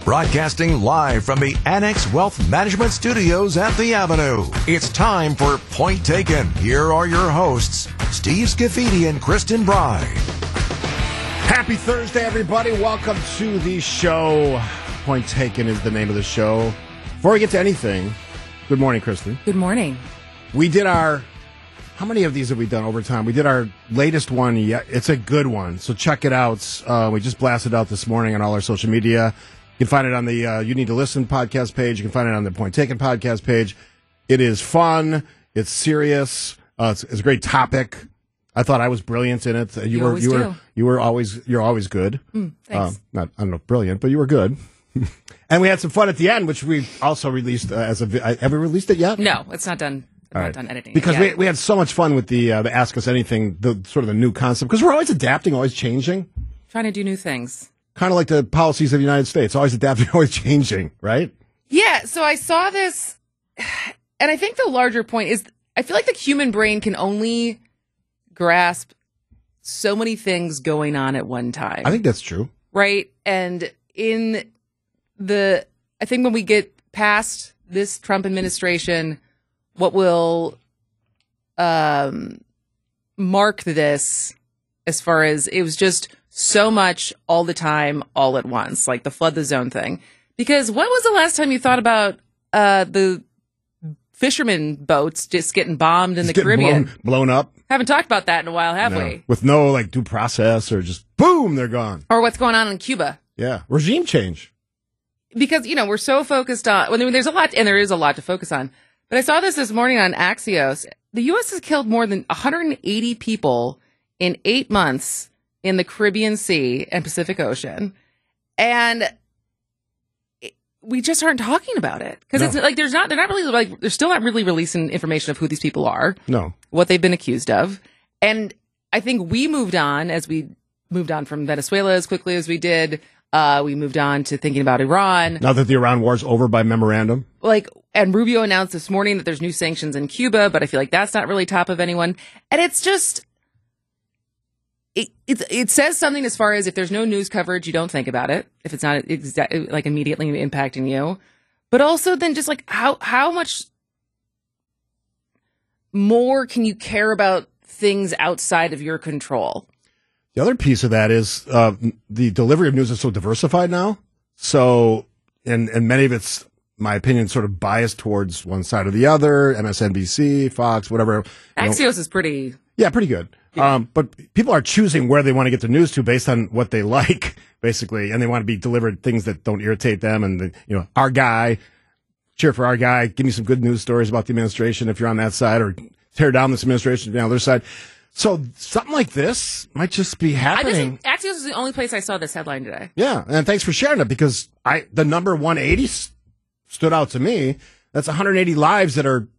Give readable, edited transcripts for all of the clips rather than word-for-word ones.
Broadcasting live from the Annex Wealth Management Studios at the Avenue. It's time for Point Taken. Here are your hosts, Steve Scafidi and Kristen Bride. Happy Thursday, everybody. Welcome to the show. Point Taken is the name of the show. Before we get to anything, good morning, Kristen. Good morning. We did our... How many of these have we done over time? We did our latest one. Yeah, it's a good one, so check it out. We just blasted out this morning on all our social media. You can find it on the You Need to Listen podcast page. You can find it on the Point Taken podcast page. It is fun. It's serious. It's a great topic. I thought I was brilliant in it. You're always good. Thanks. I don't know, brilliant, but you were good. And we had some fun at the end, which we also released have we released it yet? No, it's not done. Not done editing because yet. we had so much fun with the Ask Us Anything, the sort of the new concept, because we're always adapting, always changing. Trying to do new things. Kind of like the policies of the United States, always adapting, always changing, right? Yeah, so I saw this, and I think the larger point is I feel like the human brain can only grasp so many things going on at one time. I think that's true. Right? And I think when we get past this Trump administration, what will mark this as far as it was just so much all the time, all at once, like the flood the zone thing. Because when was the last time you thought about the fishermen boats just getting bombed in the Caribbean? Blown up. Haven't talked about that in a while, have we? With no due process or just boom, they're gone. Or what's going on in Cuba. Yeah. Regime change. Because, we're so focused on, there's a lot, and there is a lot to focus on. But I saw this morning on Axios. The U.S. has killed more than 180 people in 8 months in the Caribbean Sea and Pacific Ocean. And we just aren't talking about it. Because it's like, they're still not really releasing information of who these people are. No. What they've been accused of. And I think we moved on as we moved on from Venezuela as quickly as we did. We moved on to thinking about Iran. Now that the Iran war's over by memorandum. And Rubio announced this morning that there's new sanctions in Cuba, but I feel like that's not really top of anyone. And it's just, it says something as far as if there's no news coverage, you don't think about it. If it's not immediately impacting you. But also then just how much more can you care about things outside of your control? The other piece of that is the delivery of news is so diversified now. So, and many of it's, my opinion, sort of biased towards one side or the other, MSNBC, Fox, whatever. Axios is pretty... Yeah, pretty good. Yeah. But people are choosing where they want to get the news to based on what they like, basically, and they want to be delivered things that don't irritate them. And, our guy, cheer for our guy, give me some good news stories about the administration if you're on that side, or tear down this administration if you're on the other side. So something like this might just be happening. Axios is the only place I saw this headline today. Yeah, and thanks for sharing it, because the number 180 stood out to me. That's 180 lives that are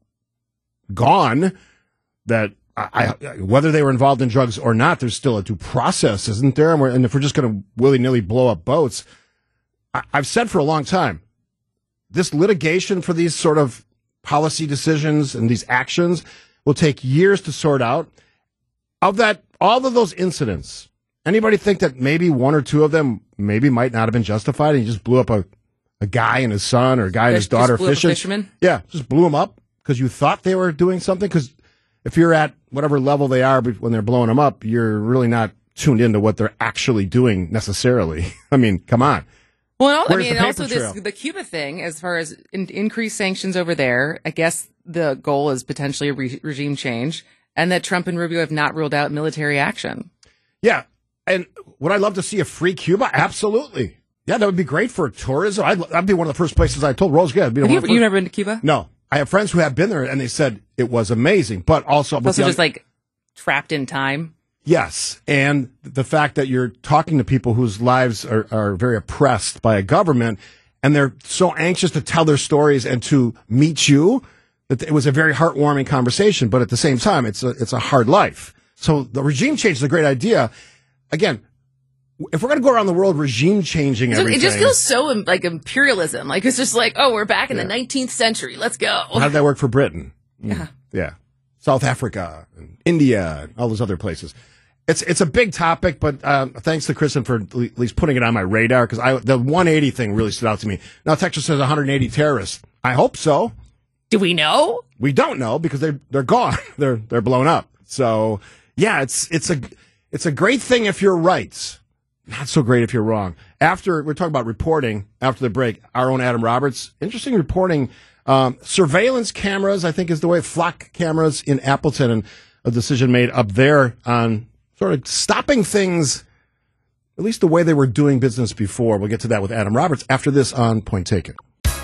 gone, that whether they were involved in drugs or not, there's still a due process, isn't there? And if we're just going to willy-nilly blow up boats, I've said for a long time, this litigation for these sort of policy decisions and these actions will take years to sort out. Of that, all of those incidents, anybody think that maybe one or two of them maybe might not have been justified, and he just blew up a guy and his son, or a guy and his daughter fishing? Fisherman? Yeah, just blew them up because you thought they were doing something? Because if you're at whatever level they are when they're blowing them up, you're really not tuned into what they're actually doing necessarily. I mean, come on. Well, also the Cuba thing, as far as increased sanctions over there, I guess the goal is potentially a regime change. And that Trump and Rubio have not ruled out military action. Yeah. And would I love to see a free Cuba? Absolutely. Yeah, that would be great for tourism. That'd be one of the first places I told Rose. Yeah, you've never been to Cuba? No. I have friends who have been there, and they said it was amazing. But also just trapped in time? Yes. And the fact that you're talking to people whose lives are very oppressed by a government, and they're so anxious to tell their stories and to meet you. It was a very heartwarming conversation, but at the same time, it's a hard life. So the regime change is a great idea. Again, if we're going to go around the world regime changing everything. It just feels so like imperialism. Like it's just like, we're back in the 19th century. Let's go. How did that work for Britain? Yeah. Yeah. South Africa, and India, and all those other places. It's a big topic, but thanks to Kristen for at least putting it on my radar, because the 180 thing really stood out to me. Now, Texas says 180 terrorists. I hope so. Do we know? We don't know because they're gone. They're blown up. So yeah, it's a great thing if you're right. Not so great if you're wrong. We're talking about reporting after the break. Our own Adam Roberts, interesting reporting. Surveillance cameras, I think, is the way. Flock cameras in Appleton, and a decision made up there on sort of stopping things, at least the way they were doing business before. We'll get to that with Adam Roberts after this on Point Taken.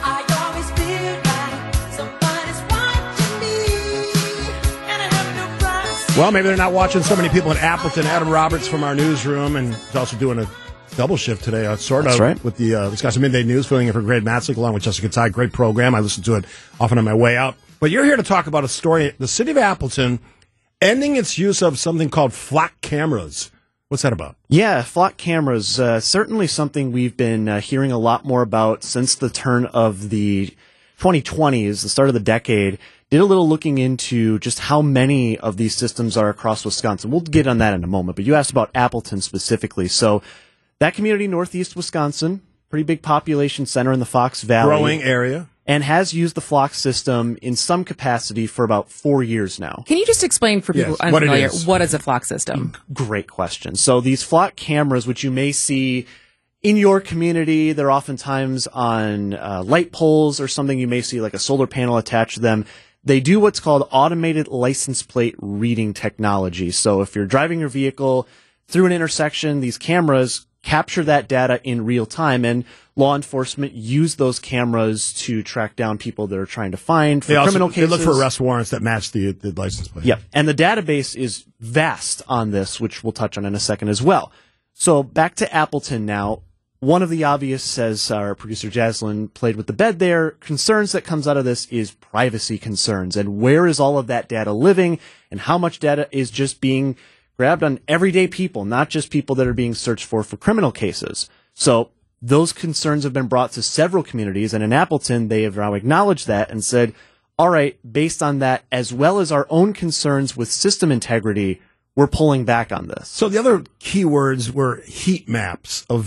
Well, maybe they're not watching so many people in Appleton. Adam Roberts from our newsroom, and he's also doing a double shift today, sort of. That's right. With the Wisconsin Midday News, filling in for Greg Matzek, along with Jessica Ty. Great program. I listen to it often on my way out. But you're here to talk about a story. The city of Appleton ending its use of something called flock cameras. What's that about? Yeah, flock cameras, certainly something we've been hearing a lot more about since the turn of the 2020s, the start of the decade. Did a little looking into just how many of these systems are across Wisconsin. We'll get on that in a moment, but you asked about Appleton specifically. So that community, northeast Wisconsin, pretty big population center in the Fox Valley. Growing area. And has used the flock system in some capacity for about 4 years now. Can you just explain for people unfamiliar, what is a flock system? Great question. So these flock cameras, which you may see in your community, they're oftentimes on light poles or something. You may see like a solar panel attached to them. They do what's called automated license plate reading technology. So if you're driving your vehicle through an intersection, these cameras capture that data in real time, and law enforcement use those cameras to track down people that are trying to find for criminal cases. They look for arrest warrants that match the license plate. Yep. And the database is vast on this, which we'll touch on in a second as well. So back to Appleton now. One of the obvious, as our producer Jaslyn played with the bed there, concerns that comes out of this is privacy concerns. And where is all of that data living, and how much data is just being grabbed on everyday people, not just people that are being searched for criminal cases. So those concerns have been brought to several communities, and in Appleton, they have now acknowledged that and said, all right, based on that, as well as our own concerns with system integrity, we're pulling back on this. So the other keywords were heat maps of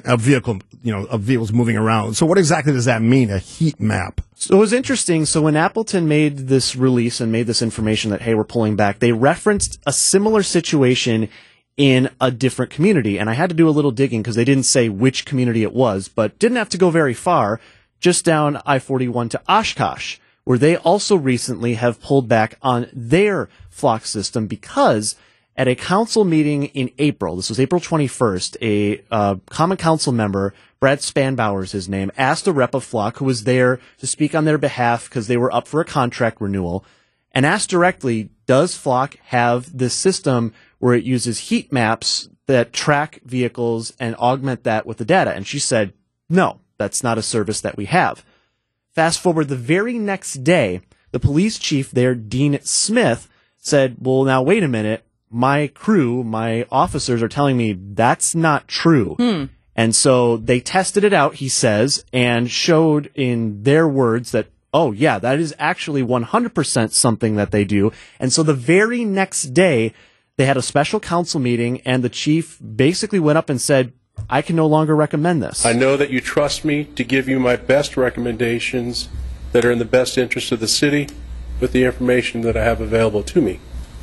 vehicles moving around. So what exactly does that mean, a heat map? So it was interesting. So when Appleton made this release and made this information that, hey, we're pulling back, they referenced a similar situation in a different community. And I had to do a little digging because they didn't say which community it was, but didn't have to go very far, just down I-41 to Oshkosh, where they also recently have pulled back on their flock system because at a council meeting in April, this was April 21st, a common council member, Brad Spanbauer is his name, asked a rep of Flock who was there to speak on their behalf because they were up for a contract renewal, and asked directly, does Flock have this system where it uses heat maps that track vehicles and augment that with the data? And she said, no, that's not a service that we have. Fast forward the very next day, the police chief there, Dean Smith, said, well, now wait a minute. My crew, my officers are telling me that's not true. And so they tested it out, he says, and showed in their words that, oh, yeah, that is actually 100% something that they do. And so the very next day, they had a special council meeting, and the chief basically went up and said, I can no longer recommend this. I know that you trust me to give you my best recommendations that are in the best interest of the city with the information that I have available to me.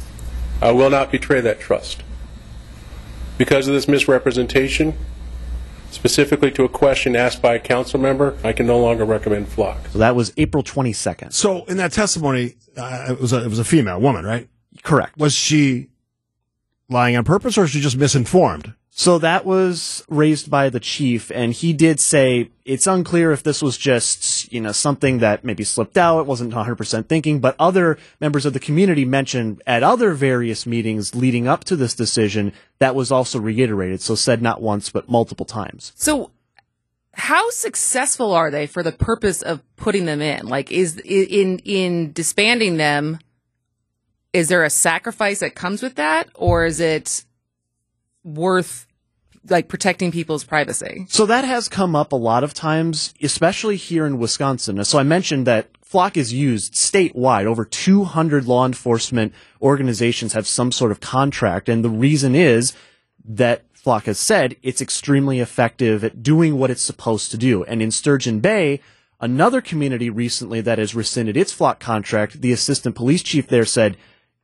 I will not betray that trust. Because of this misrepresentation, specifically to a question asked by a council member, I can no longer recommend Flock. So that was April 22nd. So in that testimony, it was a female woman, right? Correct. Was she lying on purpose, or was she just misinformed? So that was raised by the chief, and he did say it's unclear if this was just, something that maybe slipped out, it wasn't 100% thinking, but other members of the community mentioned at other various meetings leading up to this decision that was also reiterated, so said not once, but multiple times. So how successful are they for the purpose of putting them in? Like, is in disbanding them, is there a sacrifice that comes with that, or is it worth like protecting people's privacy. So that has come up a lot of times, especially here in Wisconsin. So I mentioned that Flock is used statewide. Over 200 law enforcement organizations have some sort of contract. And the reason is that Flock has said it's extremely effective at doing what it's supposed to do. And in Sturgeon Bay, another community recently that has rescinded its Flock contract, the assistant police chief there said,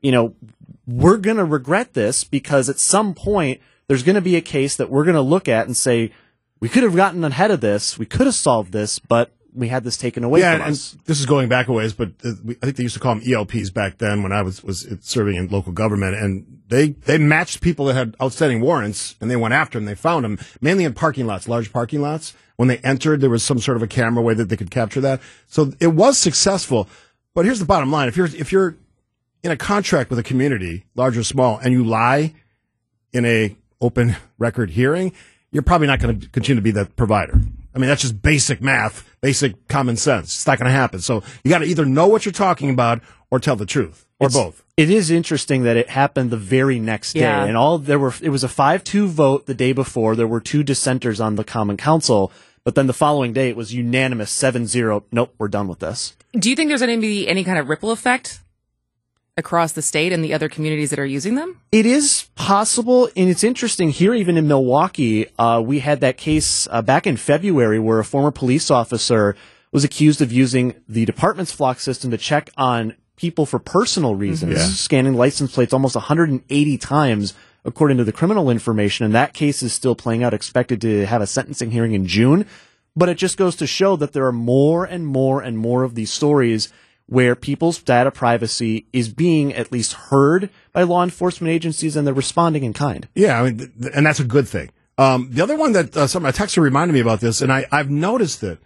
we're going to regret this because at some point there's going to be a case that we're going to look at and say, we could have gotten ahead of this, we could have solved this, but we had this taken away from us. And this is going back a ways, but I think they used to call them ELPs back then when I was serving in local government, and they matched people that had outstanding warrants, and they went after them. They found them, mainly in parking lots, large parking lots. When they entered, there was some sort of a camera way that they could capture that. So it was successful. But here's the bottom line. If you're in a contract with a community, large or small, and you lie in a open record hearing, you're probably not going to continue to be that provider. I mean, that's just basic math, basic common sense. It's not going to happen. So you got to either know what you're talking about or tell the truth, or both. It is interesting that it happened the very next day, and it was a 5-2 vote the day before. There were 2 dissenters on the Common Council, but then the following day it was unanimous 7-0. Nope, we're done with this. Do you think there's going to be any kind of ripple effect across the state and the other communities that are using them? It is possible, and it's interesting here, even in Milwaukee, we had that case back in February where a former police officer was accused of using the department's Flock system to check on people for personal reasons, scanning license plates almost 180 times, according to the criminal information, and that case is still playing out, expected to have a sentencing hearing in June. But it just goes to show that there are more and more and more of these stories where people's data privacy is being at least heard by law enforcement agencies, and they're responding in kind. Yeah, I mean, and that's a good thing. The other one that a texter reminded me about this, and I've noticed it.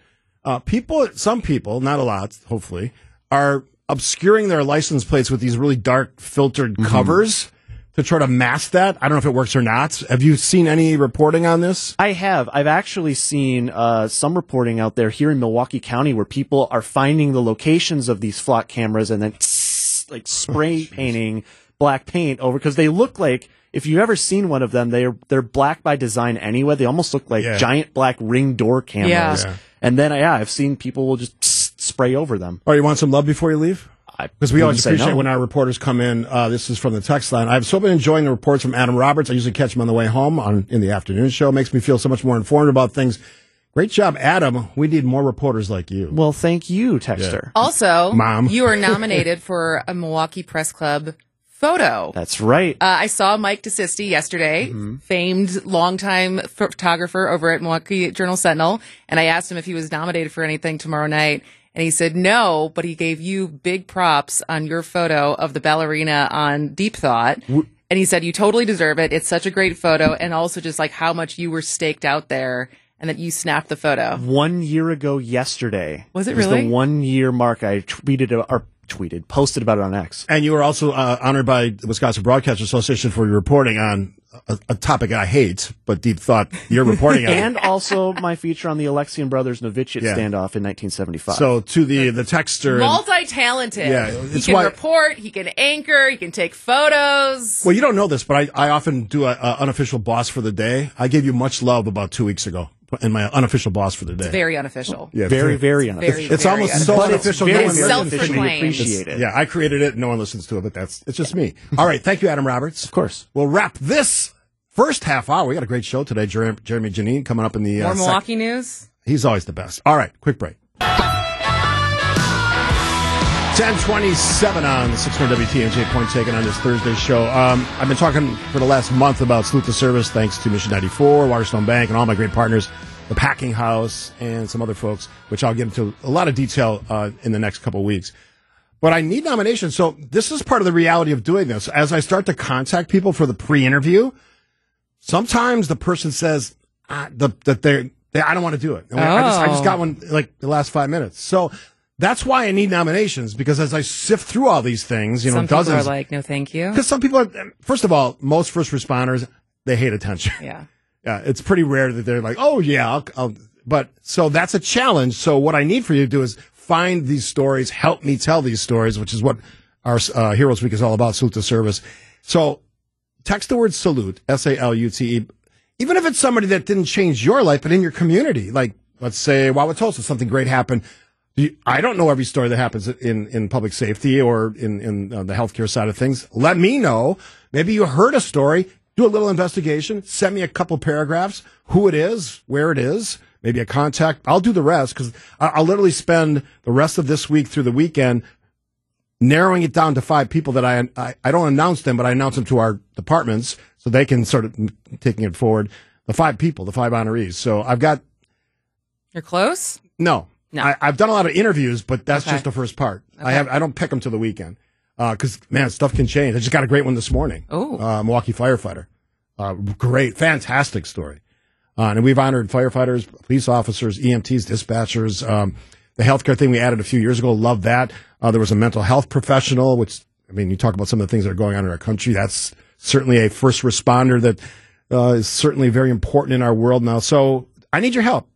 Some people, not a lot, hopefully, are obscuring their license plates with these really dark filtered covers to try to mask that. I don't know if it works or not. Have you seen any reporting on this? I have. I've actually seen some reporting out there here in Milwaukee County where people are finding the locations of these Flock cameras and then spray painting black paint over, because they look like, if you've ever seen one of them, they're black by design anyway. They almost look like giant black ring door cameras. Yeah. And then I've seen people will just spray over them. All right, you want some love before you leave? Because we always appreciate no. when our reporters come in. This is from the text line. I've so been enjoying the reports from Adam Roberts. I usually catch him on the way home in the afternoon show. Makes me feel so much more informed about things. Great job, Adam. We need more reporters like you. Well, thank you, Texter. Yeah. Also, Mom, you are nominated for a Milwaukee Press Club photo. That's right. I saw Mike DeSisti yesterday, famed longtime photographer over at Milwaukee Journal-Sentinel, and I asked him if he was nominated for anything tomorrow night. And he said no, but he gave you big props on your photo of the ballerina on Deep Thought. And he said, you totally deserve it. It's such a great photo. And also just like how much you were staked out there and that you snapped the photo. 1 year ago yesterday. Was it really? The 1 year mark. I posted about it on X. And you were also honored by the Wisconsin Broadcasters Association for your reporting on a topic I hate, but Deep Thought you're reporting on. And also my feature on the Alexian Brothers Noviciate standoff in 1975. So to the texter. Multi-talented. Yeah, he can report, he can anchor, he can take photos. Well, you don't know this, but I often do an unofficial boss for the day. I gave you much love about 2 weeks ago. And my unofficial boss for the day. It's very unofficial. Yeah, very, very unofficial. It's almost so unofficial. Very no one self-proclaimed. Appreciate it. Yeah, I created it. No one listens to it, but it's just me. All right, thank you, Adam Roberts. Of course. We'll wrap this first half hour. We got a great show today. Jeremy Janine coming up in the more Milwaukee news. He's always the best. All right, quick break. 10:27 on the 600 WTMJ Point Taken on this Thursday show. I've been talking for the last month about Salute the Service, thanks to Mission 94, Waterstone Bank, and all my great partners, the Packing House, and some other folks, which I'll get into a lot of detail in the next couple of weeks. But I need nominations, so this is part of the reality of doing this. As I start to contact people for the pre-interview, sometimes the person says that I don't want to do it. I just got one like the last 5 minutes. So that's why I need nominations, because as I sift through all these things, some dozens. People are like, no, thank you. Because some people are, first of all, most first responders, they hate attention. Yeah. Yeah. It's pretty rare that they're like, oh yeah, but so that's a challenge. So what I need for you to do is find these stories, help me tell these stories, which is what our Heroes Week is all about, Salute to Service. So text the word salute, SALUTE, even if it's somebody that didn't change your life, but in your community, like let's say Wauwatosa, something great happened. I don't know every story that happens in public safety or in the healthcare side of things. Let me know. Maybe you heard a story. Do a little investigation. Send me a couple paragraphs. Who it is, where it is, maybe a contact. I'll do the rest because I'll literally spend the rest of this week through the weekend narrowing it down to 5 people that I don't announce them, but I announce them to our departments so they can sort of taking it forward. The 5 people, the 5 honorees. So I've got. You're close? No. I've done a lot of interviews, but that's Okay. just the first part. Okay. I don't pick them till the weekend because man, stuff can change. I just got a great one this morning. Oh. Milwaukee firefighter, great, fantastic story. And we've honored firefighters, police officers, EMTs, dispatchers. The healthcare thing we added a few years ago, love that. There was a mental health professional, which I mean, you talk about some of the things that are going on in our country. That's certainly a first responder that is certainly very important in our world now. So I need your help.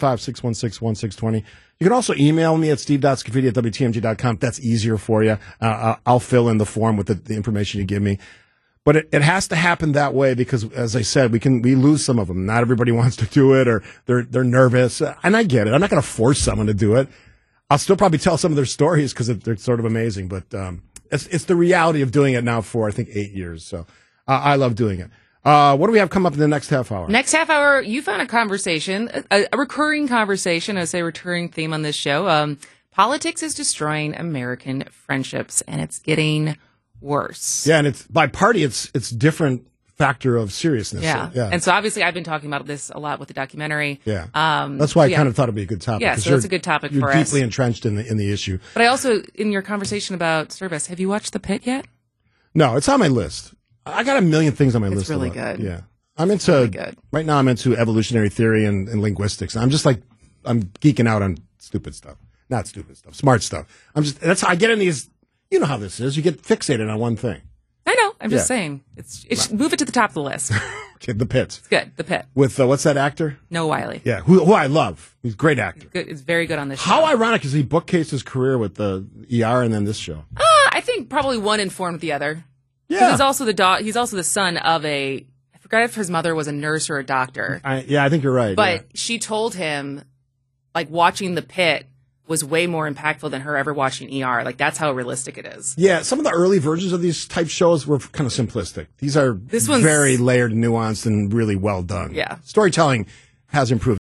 855-616-1620. You can also email me at steve.scafidi@wtmg.com. If that's easier for you. I'll fill in the form with the information you give me. But it has to happen that way because, as I said, we lose some of them. Not everybody wants to do it or they're nervous. And I get it. I'm not going to force someone to do it. I'll still probably tell some of their stories because they're sort of amazing. But it's the reality of doing it now for, I think, 8 years. So I love doing it. What do we have come up in the next half hour? Next half hour, you found a conversation, a recurring conversation, I say recurring theme on this show. Politics is destroying American friendships, and it's getting worse. Yeah, and it's by party, it's different factor of seriousness. Yeah. So, And so obviously I've been talking about this a lot with the documentary. Yeah. That's why I kind of thought it'd be a good topic. Yeah, 'cause so that's a good topic you're for us. deeply entrenched in the issue. But I also, in your conversation about service, have you watched The Pit yet? No, it's on my list. I got a million things on my list. It's really about it. good. Yeah. I'm into, really good. Right now I'm into evolutionary theory and linguistics. I'm just like, I'm geeking out on stupid stuff. Not stupid stuff, smart stuff. That's how I get in these, you know how this is. You get fixated on one thing. I know. I'm just Yeah. saying. Move it to the top of the list. Okay, The Pit. It's good. The Pit. With, what's that actor? Noah Wiley. Yeah, who I love. He's a great actor. Good. It's very good on this show. How ironic is he bookcased his career with the ER and then this show? I think probably one informed the other. Yeah. He's also he's also the son of I forgot if his mother was a nurse or a doctor. I think you're right. But yeah. she told him, like, watching The Pit was way more impactful than her ever watching ER. Like, that's how realistic it is. Yeah, some of the early versions of these type shows were kind of simplistic. These are This one's very layered and nuanced and really well done. Yeah. Storytelling has improved.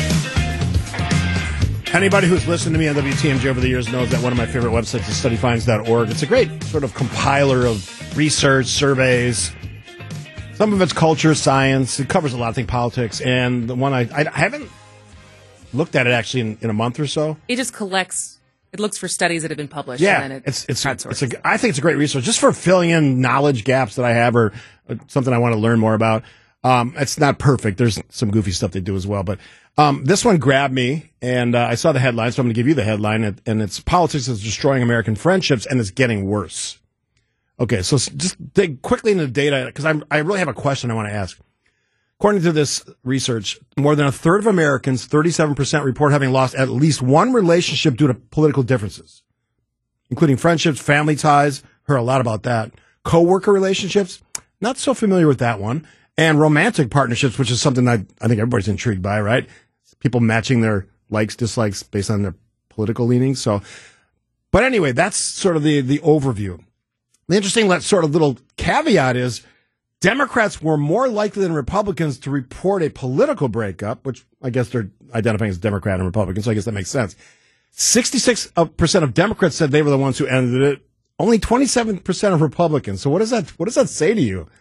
Anybody who's listened to me on WTMJ over the years knows that one of my favorite websites is studyfinds.org. It's a great sort of compiler of research, surveys. Some of it's culture, science. It covers a lot of things, politics. And the one I haven't looked at it actually in a month or so. It just collects. It looks for studies that have been published. Yeah, and then it's crowdsourced. I think it's a great resource just for filling in knowledge gaps that I have or something I want to learn more about. It's not perfect. There's some goofy stuff they do as well, but this one grabbed me, and I saw the headline, so I'm going to give you the headline, and it's politics is destroying American friendships, and it's getting worse. Okay, so just dig quickly into the data because I really have a question I want to ask. According to this research, more than a third of Americans, 37%, report having lost at least one relationship due to political differences, including friendships, family ties. Heard a lot about that. Coworker relationships, not so familiar with that one. And romantic partnerships, which is something I think everybody's intrigued by, right? People matching their likes, dislikes based on their political leanings. So, but anyway, that's sort of the overview. The interesting sort of little caveat is Democrats were more likely than Republicans to report a political breakup, which I guess they're identifying as Democrat and Republican, so I guess that makes sense. 66% of Democrats said they were the ones who ended it. Only 27% of Republicans. So what does that say to you?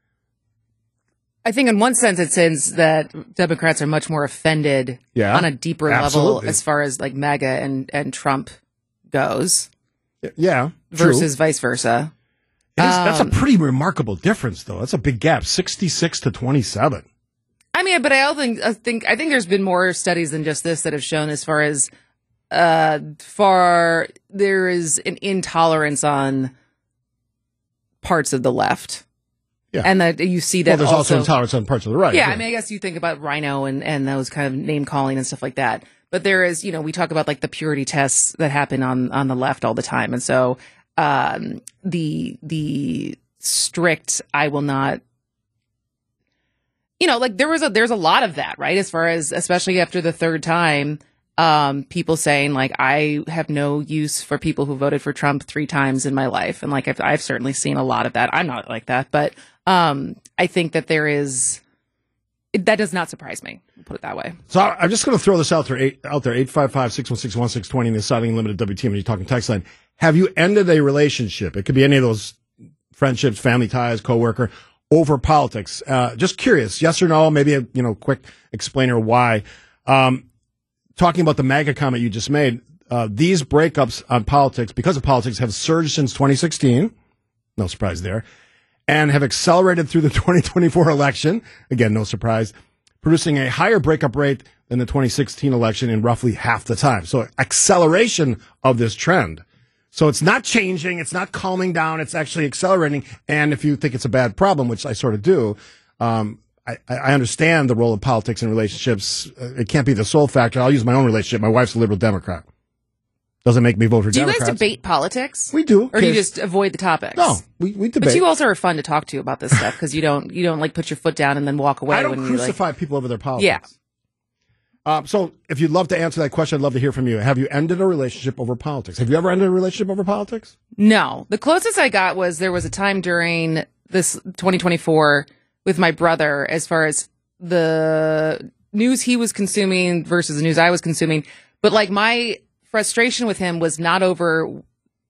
I think in one sense it says that Democrats are much more offended on a deeper level as far as like MAGA and Trump goes. Yeah. Versus vice versa. That's a pretty remarkable difference, though. That's a big gap, 66 to 27. I mean, but I think there's been more studies than just this that have shown as far as there is an intolerance on parts of the left. Yeah. And that you see that there's also intolerance on parts of the right. Yeah, I mean, I guess you think about Rhino and those kind of name calling and stuff like that. But there is, we talk about like the purity tests that happen on the left all the time. And so the strict, I will not like there's a lot of that, right? As far as, especially after the third time, people saying like, I have no use for people who voted for Trump 3 times in my life. And like, I've certainly seen a lot of that. I'm not like that, but, I think that that does not surprise me. Put it that way. So I'm just going to throw this out there, 855-616-1620, the Siding Limited WTMJ Talking Text line. Have you ended a relationship? It could be any of those friendships, family ties, coworker, over politics. Just curious, yes or no, maybe a quick explainer why. Talking about the MAGA comment you just made, these breakups on politics, because of politics, have surged since 2016. No surprise there. And have accelerated through the 2024 election. Again, no surprise. Producing a higher breakup rate than the 2016 election in roughly half the time. So acceleration of this trend. So it's not changing. It's not calming down. It's actually accelerating. And if you think it's a bad problem, which I sort of do, I understand the role of politics in relationships. It can't be the sole factor. I'll use my own relationship. My wife's a liberal Democrat. Doesn't make me vote for Democrats. Do you guys debate politics? We do. Or do you just avoid the topics? No, we debate. But you also are fun to talk to about this stuff because you don't like put your foot down and then walk away. I don't when crucify people over their politics. Yeah. So if you'd love to answer that question, I'd love to hear from you. Have you ended a relationship over politics? Have you ever ended a relationship over politics? No. The closest I got was there was a time during this 2024 with my brother as far as the news he was consuming versus the news I was consuming. But like my frustration with him was not over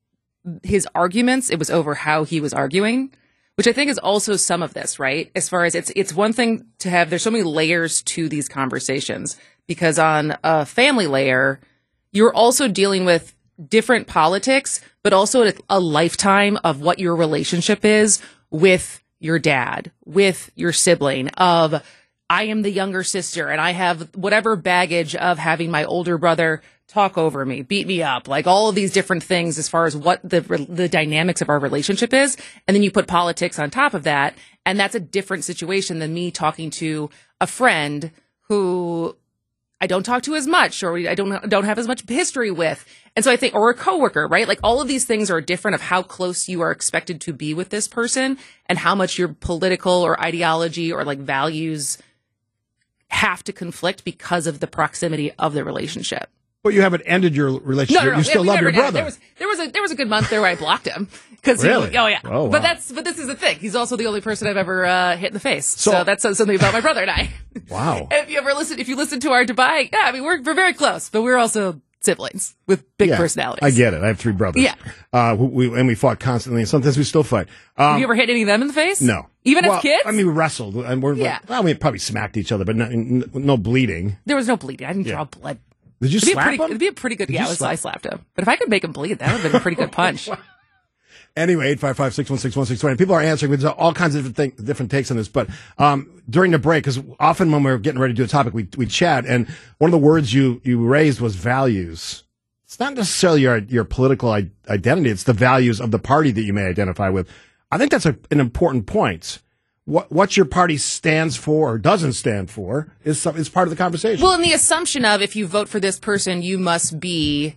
his arguments. It was over how he was arguing, which I think is also some of this, right? As far as it's one thing to have, there's so many layers to these conversations because on a family layer, you're also dealing with different politics, but also a lifetime of what your relationship is with your dad, with your sibling, of I am the younger sister and I have whatever baggage of having my older brother talk over me, beat me up, like all of these different things as far as what the dynamics of our relationship is. And then you put politics on top of that. And that's a different situation than me talking to a friend who I don't talk to as much, or I don't have as much history with. And so I think, or a coworker, right? Like all of these things are different of how close you are expected to be with this person and how much your political or ideology or like values have to conflict because of the proximity of the relationship. But you haven't ended your relationship. No. You still love your brother. There was a good month there where I blocked him because really? Oh yeah. Oh, wow. But this is the thing. He's also the only person I've ever hit in the face. So that says something about my brother and I. Wow. If you listen to our Dubai, yeah, I mean we're very close, but we're also siblings with big personalities. I get it. I have 3 brothers. Yeah. We fought constantly, and sometimes we still fight. Have you ever hit any of them in the face? No. Even as kids? I mean, we wrestled, and we probably smacked each other, but no bleeding. There was no bleeding. I didn't draw blood. Did you slap him? It'd be a pretty good, I slapped him. But if I could make him bleed, that would have been a pretty good punch. Anyway, 855-616-1620. People are answering. There's all kinds of different takes on this. But during the break, because often when we're getting ready to do a topic, we chat, and one of the words you raised was values. It's not necessarily your political identity. It's the values of the party that you may identify with. I think that's an important point. What your party stands for or doesn't stand for is part of the conversation. Well, and the assumption of if you vote for this person, you must be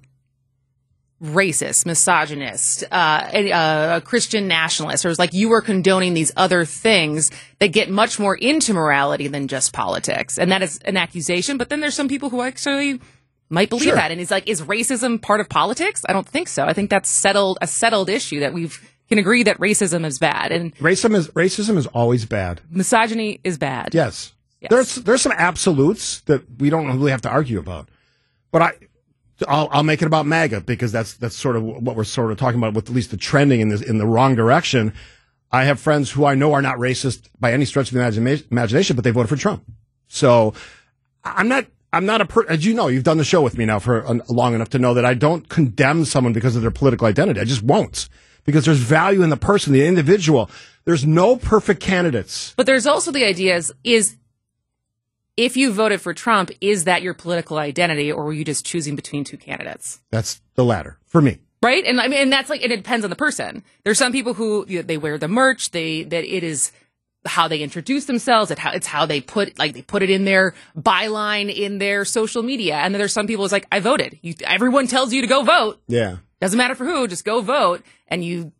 racist, misogynist, a Christian nationalist, or it's like you are condoning these other things that get much more into morality than just politics. And that is an accusation. But then there's some people who actually might believe that. And it's like, is racism part of politics? I don't think so. I think that's a settled issue that can agree that racism is bad. And racism is always bad. Misogyny is bad. Yes. There's some absolutes that we don't really have to argue about. But I'll make it about MAGA because that's sort of what we're sort of talking about with at least the trending in the wrong direction. I have friends who I know are not racist by any stretch of the imagination, but they voted for Trump. So I'm not as you know, you've done the show with me now for long enough to know that I don't condemn someone because of their political identity. I just won't. Because there's value in the person, the individual. There's no perfect candidates. But there's also the idea is if you voted for Trump, is that your political identity, or were you just choosing between 2 candidates? That's the latter for me. Right? And I mean, and that's like, it depends on the person. There's some people who they wear the merch, that it is how they introduce themselves, it's how they put it in their byline in their social media. And then there's some people who's like, I voted. Everyone tells you to go vote. Yeah. Doesn't matter for who, just go vote. And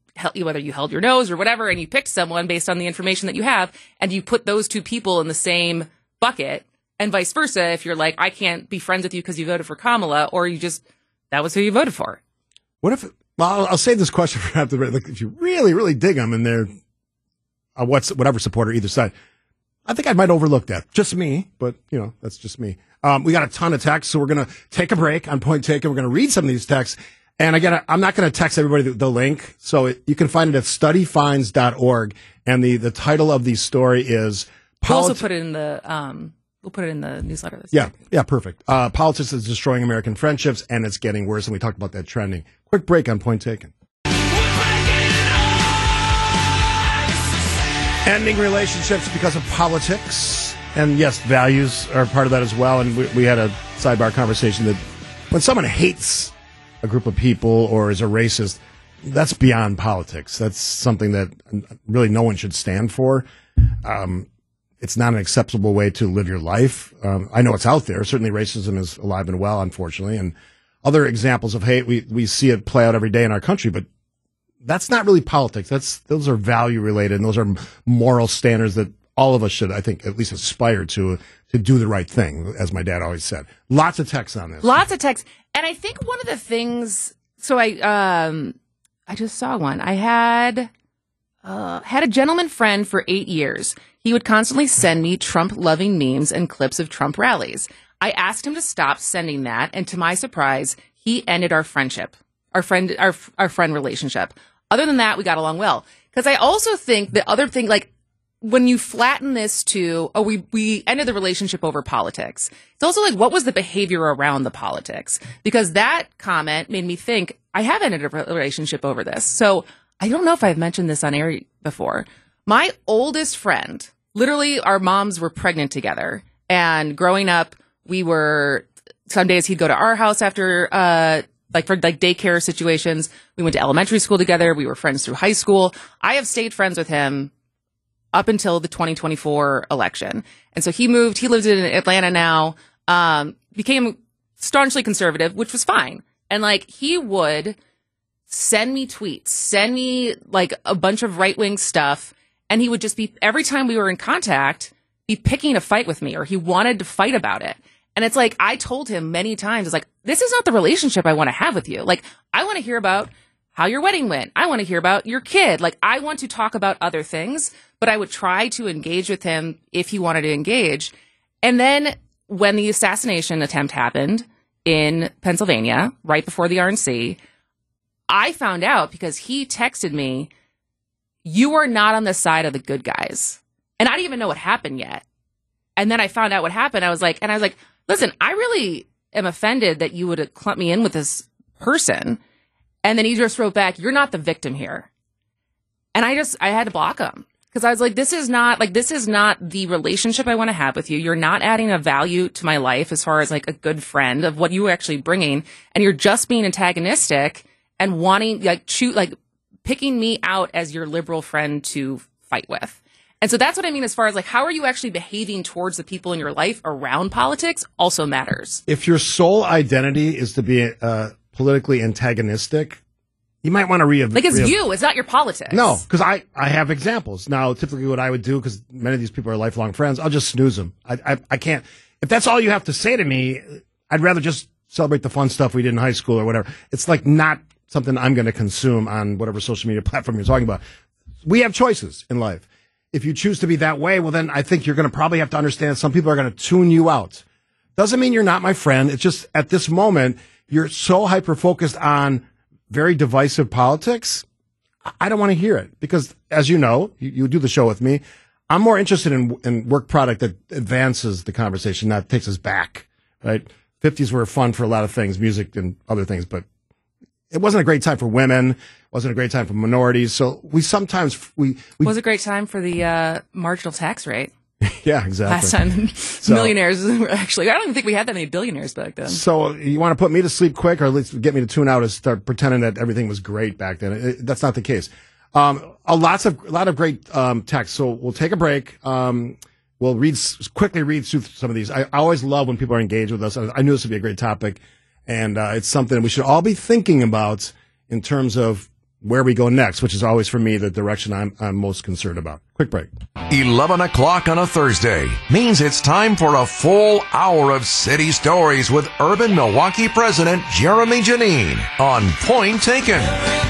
whether you held your nose or whatever, and you picked someone based on the information that you have, and you put those two people in the same bucket, and vice versa. If you're like, I can't be friends with you because you voted for Kamala, or that was who you voted for. What if? Well, I'll save this question for after. Like, if you really, really dig them and they're whatever supporter either side, I think I might overlook that. Just me, but that's just me. We got a ton of texts, so we're gonna take a break on Point Taken. We're gonna read some of these texts, and again, I'm not gonna text everybody the link, so you can find it at studyfinds.org, and the title of the story is. We'll also put it in the. We'll put it in the newsletter. Yeah, perfect. Politics is destroying American friendships, and it's getting worse, and we talked about that trending. Quick break on Point Taken. Ending relationships because of politics. And yes, values are part of that as well. And we had a sidebar conversation that when someone hates a group of people or is a racist, that's beyond politics. That's something that really no one should stand for. It's not an acceptable way to live your life. I know it's out there. Certainly racism is alive and well, unfortunately. And other examples of hate, we see it play out every day in our country, but that's not really politics. Those are value related, and those are moral standards that all of us should, I think, at least aspire to do the right thing, as my dad always said. Lots of texts on this. Lots of texts. And I think one of the things, so I just saw one. I had a gentleman friend for 8 years. He would constantly send me Trump-loving memes and clips of Trump rallies. I asked him to stop sending that, and to my surprise, he ended our friendship, our friend relationship. Other than that, we got along well. Because I also think the other thing, like, when you flatten this to, we ended the relationship over politics. It's also like, what was the behavior around the politics? Because that comment made me think, I have ended a relationship over this. So I don't know if I've mentioned this on air before. My oldest friend, literally our moms were pregnant together. And growing up, some days he'd go to our house after, for daycare situations. We went to elementary school together. We were friends through high school. I have stayed friends with him up until the 2024 election. And so he lives in Atlanta now, became staunchly conservative, which was fine. And he would send me tweets, send me a bunch of right-wing stuff. And he would just be, every time we were in contact, be picking a fight with me, or he wanted to fight about it. And it's I told him many times, this is not the relationship I want to have with you. I want to hear about how your wedding went. I want to hear about your kid. I want to talk about other things, but I would try to engage with him if he wanted to engage. And then when the assassination attempt happened in Pennsylvania, right before the RNC, I found out because he texted me, "You are not on the side of the good guys." And I didn't even know what happened yet. And then I found out what happened. I was like, listen, I really am offended that you would clump me in with this person. And then he just wrote back, "You're not the victim here." And I had to block him because I was like, this is not the relationship I want to have with you. You're not adding a value to my life as far as a good friend of what you were actually bringing. And you're just being antagonistic and wanting, picking me out as your liberal friend to fight with. And so that's what I mean as far as how are you actually behaving towards the people in your life around politics also matters. If your sole identity is to be politically antagonistic, you might want to it's not your politics. No, because I have examples. Now, typically what I would do, because many of these people are lifelong friends, I'll just snooze them. I can't. If that's all you have to say to me, I'd rather just celebrate the fun stuff we did in high school or whatever. It's not something I'm going to consume on whatever social media platform you're talking about. We have choices in life. If you choose to be that way, well, then I think you're going to probably have to understand some people are going to tune you out. Doesn't mean you're not my friend. It's just at this moment, you're so hyper-focused on very divisive politics. I don't want to hear it because, as you know, you do the show with me. I'm more interested in work product that advances the conversation, not takes us back, right? 50s were fun for a lot of things, music and other things, but it wasn't a great time for women. Wasn't a great time for minorities. So we sometimes it was a great time for the marginal tax rate. Yeah, exactly. Last time, millionaires were actually, I don't even think we had that many billionaires back then. So you want to put me to sleep quick, or at least get me to tune out and start pretending that everything was great back then? That's not the case. A lot of great text. So we'll take a break. We'll quickly read through some of these. I always love when people are engaged with us. I knew this would be a great topic, and it's something we should all be thinking about in terms of where we go next, which is always for me the direction I'm most concerned about. Quick break. 11 o'clock on a Thursday means it's time for a full hour of city stories with Urban Milwaukee President Jeremy Janine on Point Taken.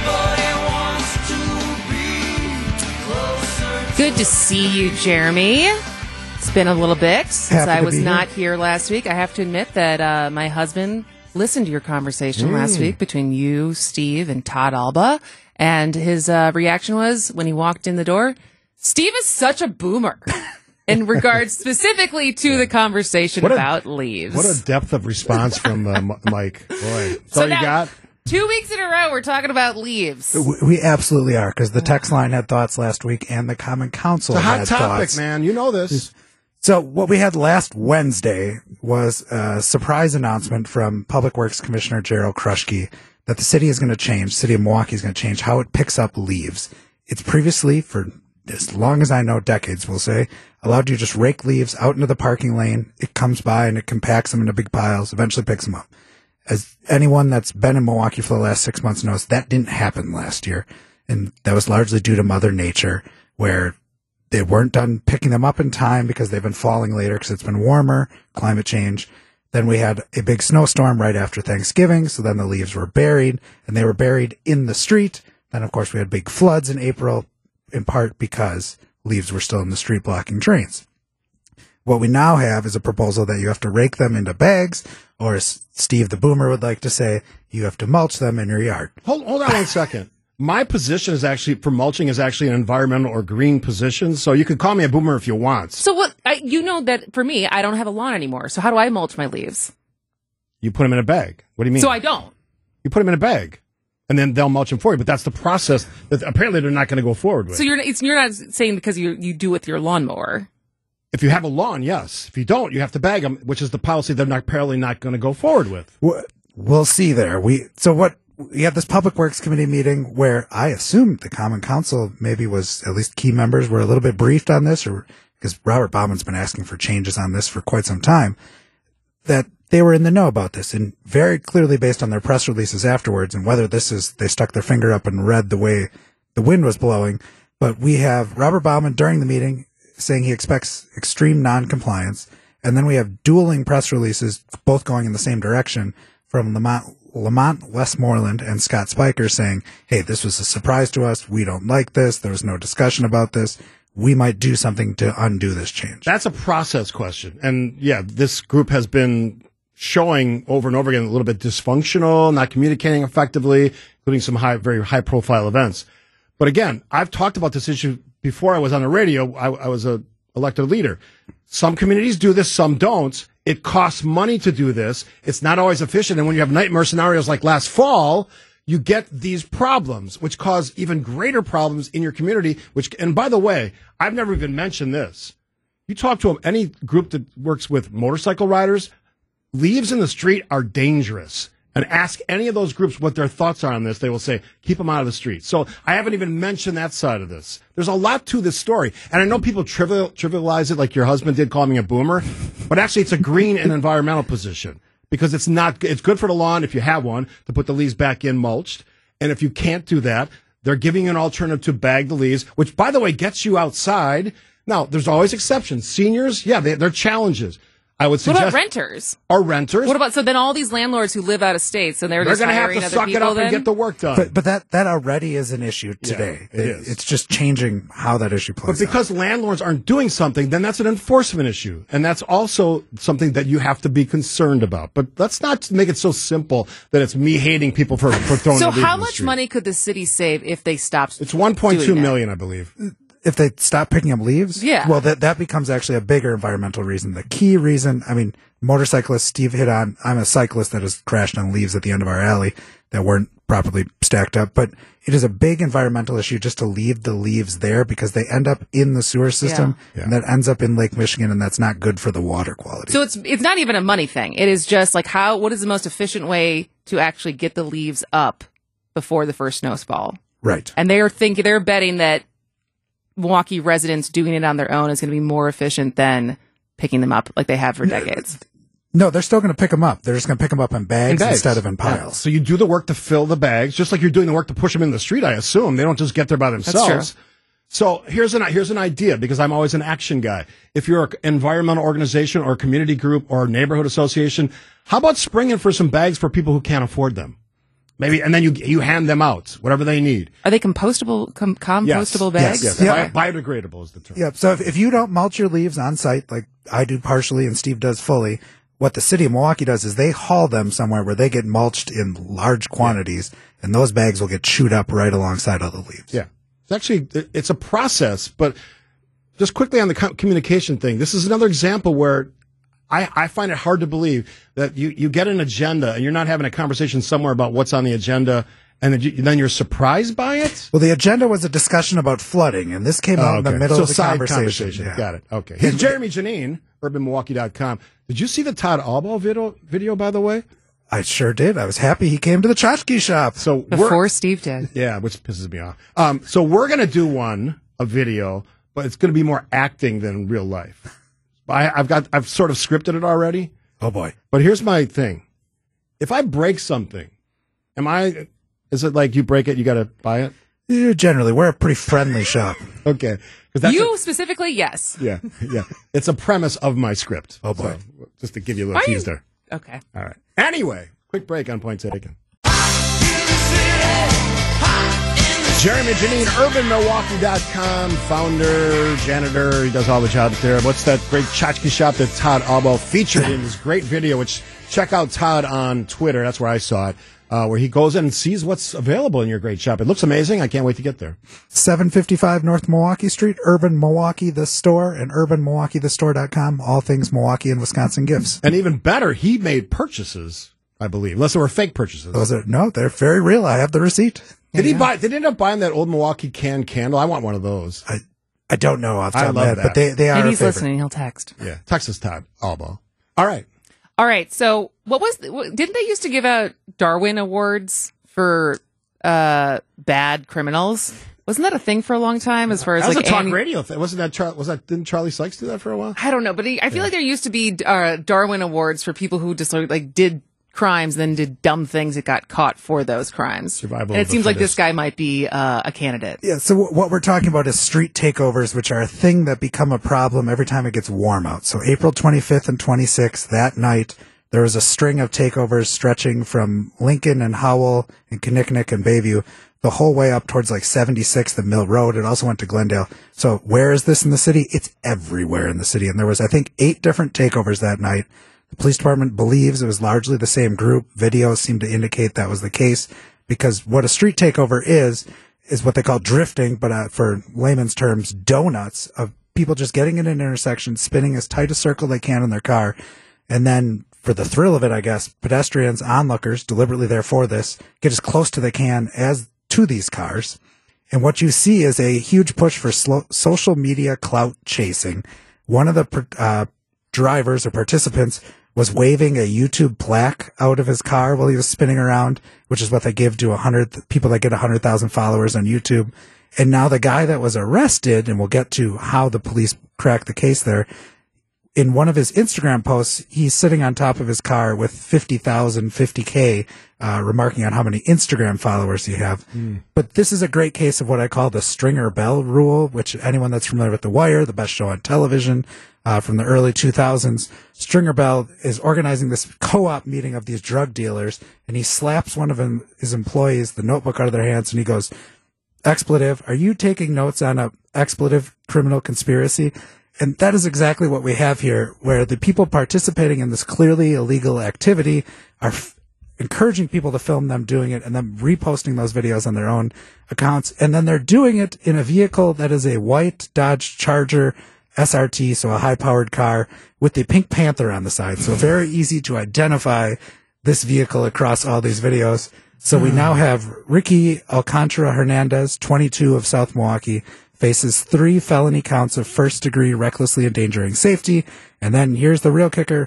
Good to see you, Jeremy. It's been a little bit since I was not here last week. I have to admit that my husband listened to your conversation last week between you, Steve, and Todd Alba, and his reaction was, when he walked in the door, Steve is such a boomer in regards specifically to the conversation about leaves. What a depth of response from Mike. Boy, that's So all you now, got? 2 weeks in a row, we're talking about leaves. We absolutely are, because the text line had thoughts last week and the Common Council It's a hot had topic, thoughts. man. You know this. So what we had last Wednesday was a surprise announcement from Public Works Commissioner Gerald Kruschke that the city is going to change, city of Milwaukee is going to change how it picks up leaves. It's previously, for as long as I know, decades, we'll say, allowed you to just rake leaves out into the parking lane. It comes by and it compacts them into big piles, eventually picks them up. As anyone that's been in Milwaukee for the last 6 months knows, that didn't happen last year. And that was largely due to Mother Nature, where they weren't done picking them up in time because they've been falling later because it's been warmer, climate change. Then we had a big snowstorm right after Thanksgiving, so then the leaves were buried, and they were buried in the street. Then, of course, we had big floods in April, in part because leaves were still in the street blocking drains. What we now have is a proposal that you have to rake them into bags, or as Steve the Boomer would like to say, you have to mulch them in your yard. Hold on 1 second. My position is actually, for mulching, is actually an environmental or green position. So you could call me a boomer if you want. So what? You know that for me, I don't have a lawn anymore. So how do I mulch my leaves? You put them in a bag. What do you mean? So I don't. You put them in a bag, and then they'll mulch them for you. But that's the process that apparently they're not going to go forward with. So you're not saying because you do with your lawnmower. If you have a lawn, yes. If you don't, you have to bag them, which is the policy they're apparently not going to go forward with. We'll see there. We had this Public Works Committee meeting where I assumed the Common Council maybe was, at least key members were a little bit briefed on this, or because Robert Bauman's been asking for changes on this for quite some time, that they were in the know about this, and very clearly based on their press releases afterwards, and whether this is they stuck their finger up and read the way the wind was blowing. But we have Robert Bauman during the meeting saying he expects extreme non-compliance, and then we have dueling press releases, both going in the same direction, from Lamont Westmoreland and Scott Spiker saying, hey, this was a surprise to us. We don't like this. There was no discussion about this. We might do something to undo this change. That's a process question. And yeah, this group has been showing over and over again a little bit dysfunctional, not communicating effectively, including some very high profile events. But again, I've talked about this issue before I was on the radio. I was a elected leader. Some communities do this, some don't. It costs money to do this. It's not always efficient. And when you have nightmare scenarios like last fall, you get these problems, which cause even greater problems in your community. And by the way, I've never even mentioned this. You talk to any group that works with motorcycle riders, leaves in the street are dangerous. And ask any of those groups what their thoughts are on this. They will say, keep them out of the street. So I haven't even mentioned that side of this. There's a lot to this story. And I know people trivialize it like your husband did, calling me a boomer. But actually, it's a green and environmental position. Because it's good for the lawn, if you have one, to put the leaves back in mulched. And if you can't do that, they're giving you an alternative to bag the leaves, which, by the way, gets you outside. Now, there's always exceptions. Seniors, yeah, they're challenges. I would suggest. What about renters? Or renters. What about, so then all these landlords who live out of state, so they're just going to have hiring to other suck people it up then? and get the work done. But that already is an issue today. Yeah, it is. It's just changing how that issue plays But because landlords aren't doing something, then that's an enforcement issue. And that's also something that you have to be concerned about. But let's not make it so simple that it's me hating people for throwing So the leaves how in the much street. money could the city save if they stopped? It's $1.2 million, I believe. If they stop picking up leaves, Yeah. well, that becomes actually a bigger environmental reason. The key reason, I mean, motorcyclists, Steve hit on, I'm a cyclist that has crashed on leaves at the end of our alley that weren't properly stacked up, but it is a big environmental issue just to leave the leaves there because they end up in the sewer system and that ends up in Lake Michigan, and that's not good for the water quality. So it's not even a money thing. It is just like what is the most efficient way to actually get the leaves up before the first snowfall? Right. And they're betting that Milwaukee residents doing it on their own is going to be more efficient than picking them up like they have for decades. No, they're still going to pick them up. They're just going to pick them up in bags instead of in Yeah. piles. So you do the work to fill the bags, just like you're doing the work to push them in the street, I assume. They don't just get there by themselves. true. So here's an idea, because I'm always an action guy. If you're an environmental organization or a community group or a neighborhood association, how about springing for some bags for people who can't afford them? Maybe, and then you hand them out, whatever they need. Are they compostable compostable bags? Yes. Yeah. Biodegradable is the term. Yep. So if you don't mulch your leaves on site, like I do partially and Steve does fully, what the city of Milwaukee does is they haul them somewhere where they get mulched in large quantities, and those bags will get chewed up right alongside other leaves. Yeah. It's a process, but just quickly on the communication thing, this is another example where I find it hard to believe that you get an agenda and you're not having a conversation somewhere about what's on the agenda, and then you're surprised by it? Well, the agenda was a discussion about flooding, and this came out in the middle of the side conversation. Yeah. Got it. Okay. He's Jeremy Janine, UrbanMilwaukee.com. Did you see the Todd Albaugh video, by the way? I sure did. I was happy he came to the tchotchke shop. So Before Steve did. Yeah, which pisses me off. So we're going to do a video, but it's going to be more acting than real life. I've sort of scripted it already. Oh boy. But here's my thing. If I break something, is it like you break it, you got to buy it? Yeah, generally, we're a pretty friendly shop. Okay. 'Cause that's You specifically, yes. yeah. It's a premise of my script. Oh, boy. So, just to give you a little tease there. Okay. All right. Anyway, quick break on Point Taken. Jeremy Janine, UrbanMilwaukee.com, founder, janitor. He does all the jobs there. What's that great tchotchke shop that Todd Albaugh featured in his great video, which check out Todd on Twitter. That's where I saw it, where he goes in and sees what's available in your great shop. It looks amazing. I can't wait to get there. 755 North Milwaukee Street, Urban Milwaukee, the store, and UrbanMilwaukeeTheStore.com. All things Milwaukee and Wisconsin gifts. And even better, he made purchases, I believe, unless they were fake purchases. No, they're very real. I have the receipt. Did he end up buying that old Milwaukee candle? I want one of those. I don't know off the top of my love head, that. but they are Maybe a he's favorite. listening. He'll text. Yeah. Texas Todd Albaugh. All right. All right. So, didn't they used to give out Darwin Awards for bad criminals? Wasn't that a thing for a long time? As far as That was like a talk radio thing. Wasn't that? Didn't Charlie Sykes do that for a while? I don't know, but I feel like there used to be Darwin Awards for people who just like did crimes, then did dumb things that got caught for those crimes. Survival and of it the seems like fittest. this guy might be a candidate. Yeah, so what we're talking about is street takeovers, which are a thing that become a problem every time it gets warm out. So April 25th and 26th, that night, there was a string of takeovers stretching from Lincoln and Howell and Kinnickinnick and Bayview the whole way up towards like 76th and Mill Road. It also went to Glendale. So where is this in the city? It's everywhere in the city. And there was, I think, 8 different takeovers that night. The police department believes it was largely the same group. Videos seem to indicate that was the case, because what a street takeover is what they call drifting, but for layman's terms, donuts of people just getting in an intersection, spinning as tight a circle they can in their car, and then for the thrill of it, I guess, pedestrians, onlookers, deliberately there for this, get as close to they can as to these cars. And what you see is a huge push for social media clout chasing. One of the drivers or participants was waving a YouTube plaque out of his car while he was spinning around, which is what they give to 100 people that get 100,000 followers on YouTube. And now the guy that was arrested, and we'll get to how the police cracked the case there, in one of his Instagram posts, he's sitting on top of his car with 50,000, 50K, remarking on how many Instagram followers you have. But this is a great case of what I call the Stringer Bell rule, which anyone that's familiar with The Wire, the best show on television, from the early 2000s, Stringer Bell is organizing this co-op meeting of these drug dealers, and he slaps one of his employees the notebook out of their hands, and he goes, "Expletive, are you taking notes on a expletive criminal conspiracy?" And that is exactly what we have here, where the people participating in this clearly illegal activity are encouraging people to film them doing it and then reposting those videos on their own accounts. And then they're doing it in a vehicle that is a white Dodge Charger SRT, so a high-powered car with the Pink Panther on the side. So very easy to identify this vehicle across all these videos. So we now have Ricky Alcantara Hernandez, 22, of South Milwaukee, faces 3 felony counts of first-degree recklessly endangering safety. And then here's the real kicker: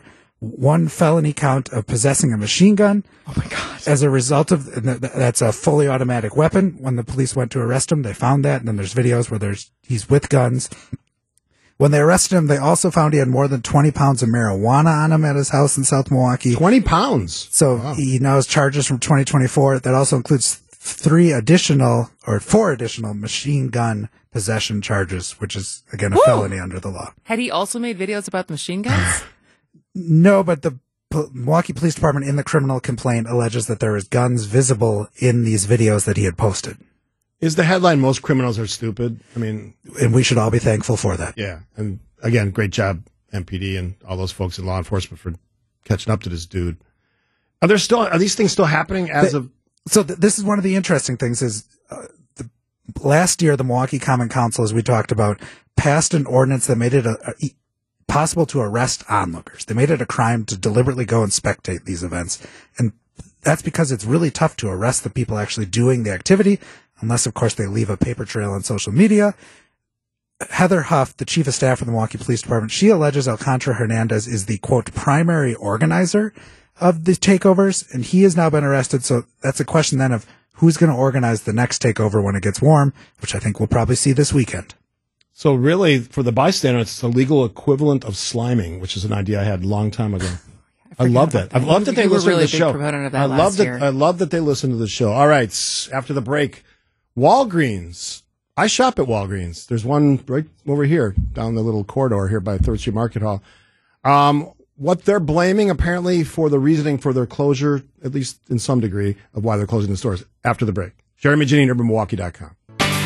1 felony count of possessing a machine gun. Oh my God. As a result of, that's a fully automatic weapon. When the police went to arrest him, they found that. And then there's videos where he's with guns. When they arrested him, they also found he had more than 20 pounds of marijuana on him at his house in South Milwaukee. 20 pounds. So Wow. he now has charges from 2024. That also includes 4 additional machine gun possession charges, which is, again, a felony under the law. Had he also made videos about the machine guns? No, but the Milwaukee Police Department in the criminal complaint alleges that there was guns visible in these videos that he had posted. Is the headline, "Most criminals are stupid"? I mean, And we should all be thankful for that. yeah. And again, great job, MPD and all those folks in law enforcement for catching up to this dude. Are these things still happening So this is one of the interesting things is last year, the Milwaukee Common Council, as we talked about, passed an ordinance that made it possible to arrest onlookers. They made it a crime to deliberately go and spectate these events. And that's because it's really tough to arrest the people actually doing the activity, unless, of course, they leave a paper trail on social media. Heather Huff, the chief of staff for the Milwaukee Police Department, she alleges Alcantara Hernandez is the, quote, primary organizer of the takeovers, and he has now been arrested. So that's a question then of who's going to organize the next takeover when it gets warm, which I think we'll probably see this weekend. So really, for the bystander, it's the legal equivalent of sliming, which is an idea I had a long time ago. I love that. I love that they You were listen really to the a big show. proponent of that I last year. love that they listen to the show. All right, after the break, Walgreens. I shop at Walgreens. There's one right over here down the little corridor here by 3rd Street Market Hall. What they're blaming, apparently, for the reasoning for their closure, at least in some degree, of why they're closing the stores. After the break. Jeremy Janine, UrbanMilwaukee.com.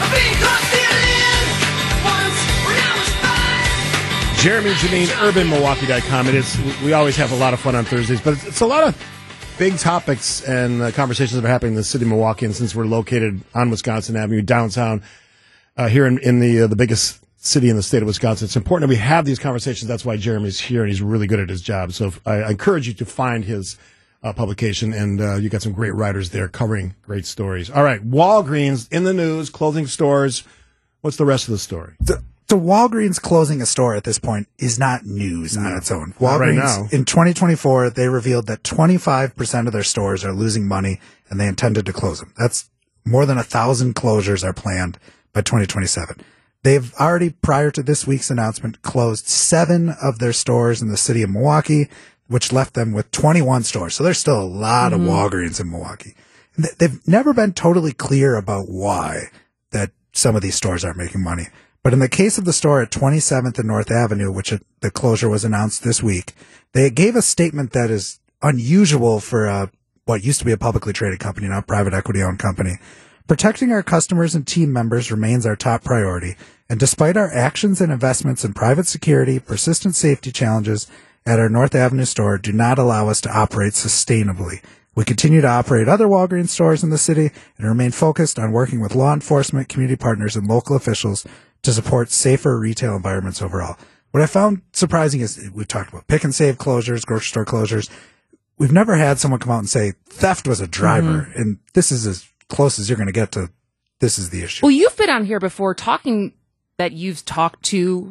Jeremy Janine, UrbanMilwaukee.com. We always have a lot of fun on Thursdays, but it's a lot of big topics and conversations that are happening in the city of Milwaukee. And since we're located on Wisconsin Avenue, downtown, here in the biggest city in the state of Wisconsin, it's important that we have these conversations. That's why Jeremy's here, and he's really good at his job. So I encourage you to find his publication, and you got some great writers there covering great stories. All right, Walgreens in the news, closing stores. What's the rest of the story? So Walgreens closing a store at this point is not news on its own. Not right Walgreens, now. in 2024, they revealed that 25% of their stores are losing money, and they intended to close them. That's more than 1,000 closures are planned by 2027. They've already, prior to this week's announcement, closed 7 of their stores in the city of Milwaukee, which left them with 21 stores. So there's still a lot of Walgreens in Milwaukee. They've never been totally clear about why that some of these stores aren't making money. But in the case of the store at 27th and North Avenue, which the closure was announced this week, they gave a statement that is unusual for what used to be a publicly traded company, now a private equity-owned company. Protecting our customers and team members remains our top priority, and despite our actions and investments in private security, persistent safety challenges at our North Avenue store do not allow us to operate sustainably. We continue to operate other Walgreens stores in the city and remain focused on working with law enforcement, community partners, and local officials to support safer retail environments overall. What I found surprising is we've talked about pick and save closures, grocery store closures. We've never had someone come out and say theft was a driver, and this is as close as you're going to get to this is the issue. Well, you've been on here before talking that you've talked to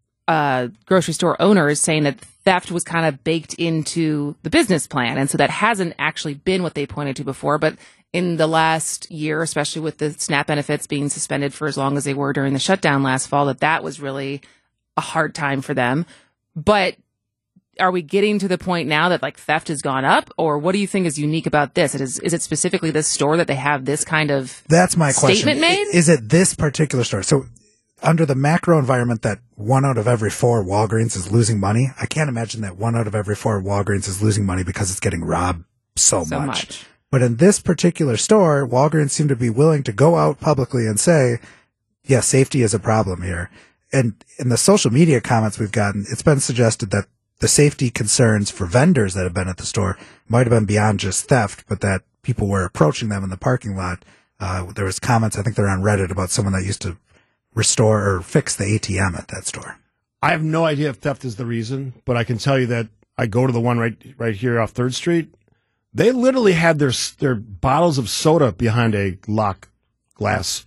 grocery store owners saying that theft was kind of baked into the business plan. And so that hasn't actually been what they pointed to before. But in the last year, especially with the SNAP benefits being suspended for as long as they were during the shutdown last fall, that was really a hard time for them. But are we getting to the point now that like theft has gone up, or what do you think is unique about this? Is it specifically this store that they have this kind of That's my question. statement made? Is it this particular store? So under the macro environment that 1 out of every 4 Walgreens is losing money, I can't imagine that 1 out of every 4 Walgreens is losing money because it's getting robbed so much. But in this particular store, Walgreens seem to be willing to go out publicly and say, yeah, safety is a problem here. And in the social media comments we've gotten, it's been suggested that the safety concerns for vendors that have been at the store might have been beyond just theft, but that people were approaching them in the parking lot. There was comments, I think they're on Reddit, about someone that used to restore or fix the ATM at that store. I have no idea if theft is the reason, but I can tell you that I go to the one right here off 3rd Street. They literally had their bottles of soda behind a lock glass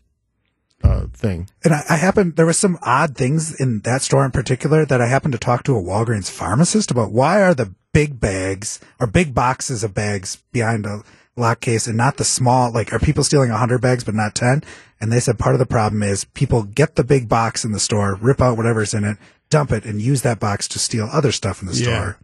thing. And there was some odd things in that store in particular that I happened to talk to a Walgreens pharmacist about. Why are the big bags or big boxes of bags behind a lock case and not the small, like, are people stealing 100 bags but not 10? And they said part of the problem is people get the big box in the store, rip out whatever's in it, dump it, and use that box to steal other stuff in the store.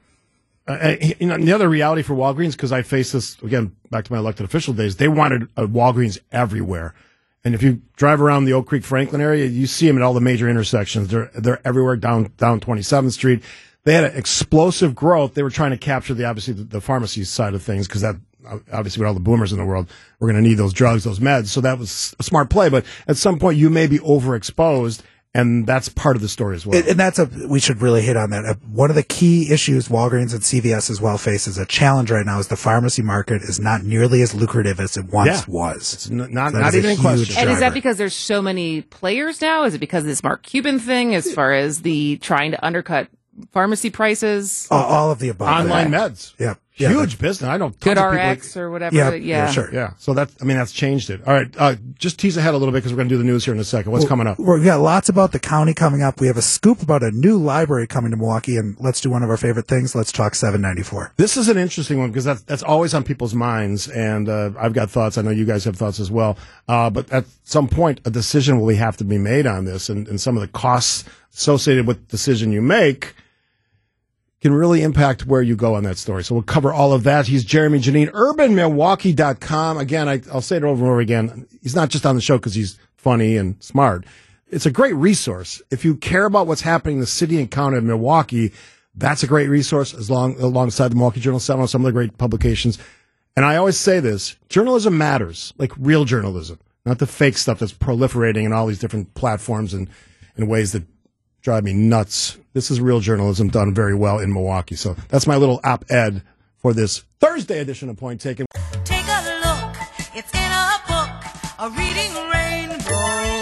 The other reality for Walgreens, because I faced this, again, back to my elected official days, they wanted a Walgreens everywhere. And if you drive around the Oak Creek Franklin area, you see them at all the major intersections. They're everywhere down 27th Street. They had an explosive growth. They were trying to capture the pharmacy side of things, because that obviously with all the boomers in the world, we're going to need those drugs, those meds. So that was a smart play. But at some point, you may be overexposed. And that's part of the story as well. And we should really hit on that. One of the key issues Walgreens and CVS as well face as a challenge right now is the pharmacy market is not nearly as lucrative as it once was. It's not even in question. And is that because there's so many players now? Is it because of this Mark Cuban thing as far as the trying to undercut pharmacy prices? All of the above. Online meds. Yeah. Huge business. I know. GoodRx or whatever. Yeah, sure. Yeah. So that's changed it. All right. Just tease ahead a little bit because we're going to do the news here in a second. What's coming up? We've got lots about the county coming up. We have a scoop about a new library coming to Milwaukee, and let's do one of our favorite things. Let's talk 794. This is an interesting one because that's always on people's minds, and I've got thoughts. I know you guys have thoughts as well. But at some point, a decision will have to be made on this, and some of the costs associated with the decision you make can really impact where you go on that story. So we'll cover all of that. He's Jeremy Janine, urbanmilwaukee.com. Again, I'll say it over and over again. He's not just on the show because he's funny and smart. It's a great resource. If you care about what's happening in the city and county of Milwaukee, that's a great resource alongside the Milwaukee Journal Sentinel, some of the great publications. And I always say this, journalism matters, like real journalism, not the fake stuff that's proliferating in all these different platforms and in ways that drive me nuts. This is real journalism done very well in Milwaukee. So that's my little op-ed for this Thursday edition of Point Taken. Take a look, it's in a book, a reading rainbow.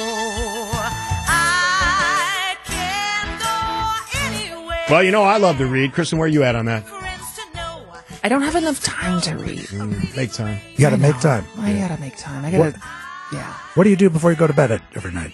I can go anywhere. Well, you know I love to read. Kristen, where are you at on that? I don't have enough time to read. Make time. You got to make time. I gotta make time. Yeah. What do you do before you go to bed every night?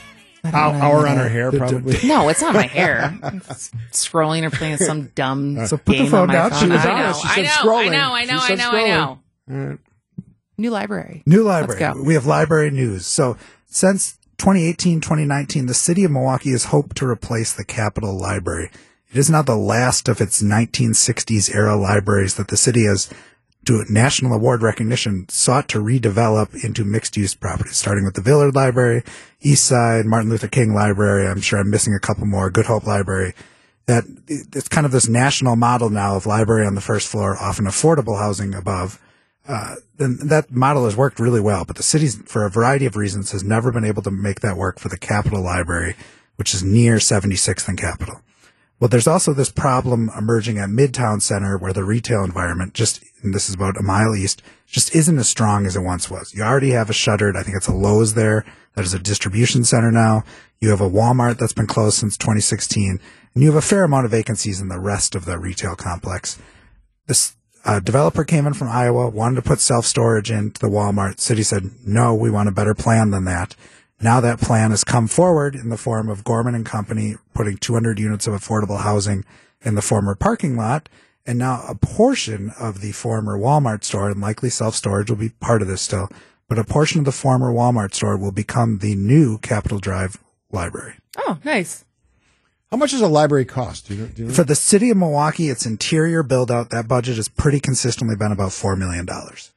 Hour on her hair, probably. No, it's not my hair. I'm scrolling or playing some dumb So put the game phone on my down. phone. She was honest. She said scrolling. She said I know. scrolling. New library. New library. Let's go. We have library news. So since 2018, 2019, the city of Milwaukee has hoped to replace the Capitol Library. It is now the last of its 1960s era libraries that the city has, to national award recognition, sought to redevelop into mixed-use properties, starting with the Villard Library, East Side, Martin Luther King Library. I'm sure I'm missing a couple more. Good Hope Library. That it's kind of this national model now of library on the first floor, often affordable housing above. Then that model has worked really well, but the city, for a variety of reasons, has never been able to make that work for the Capitol Library, which is near 76th and Capitol. Well, there's also this problem emerging at Midtown Center where the retail environment and this is about a mile east, just isn't as strong as it once was. You already have a shuttered, I think it's a Lowe's there, that is a distribution center now. You have a Walmart that's been closed since 2016, and you have a fair amount of vacancies in the rest of the retail complex. This developer came in from Iowa, wanted to put self-storage into the Walmart. City said, no, we want a better plan than that. Now that plan has come forward in the form of Gorman and Company putting 200 units of affordable housing in the former parking lot. And now a portion of the former Walmart store, and likely self-storage will be part of this still, but a portion of the former Walmart store will become the new Capitol Drive Library. Oh, nice. How much does a library cost? Do you know? For the city of Milwaukee, its interior build-out, that budget has pretty consistently been about $4 million.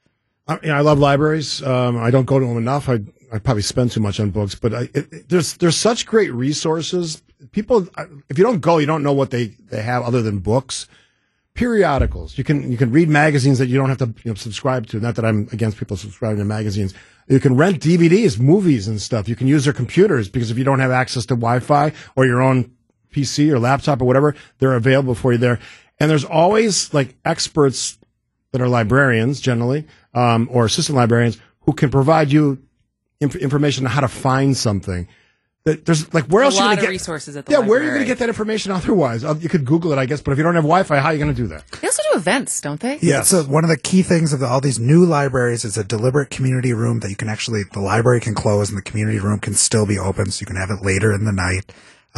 I love libraries. I don't go to them enough. I probably spend too much on books, but there's such great resources. People, if you don't go, you don't know what they have other than books. Periodicals. You can read magazines that you don't have to subscribe to. Not that I'm against people subscribing to magazines. You can rent DVDs, movies and stuff. You can use their computers because if you don't have access to Wi-Fi or your own PC or laptop or whatever, they're available for you there. And there's always like experts that are librarians generally, or assistant librarians who can provide you information on how to find something. There's like where else are you going to get resources at the library. where are you going to get that information otherwise? You could Google it, I guess, but if you don't have Wi-Fi, how are you going to do that? They also do events, don't they? Yeah. So one of the key things of all these new libraries is a deliberate community room that you can the library can close and the community room can still be open, so you can have it later in the night.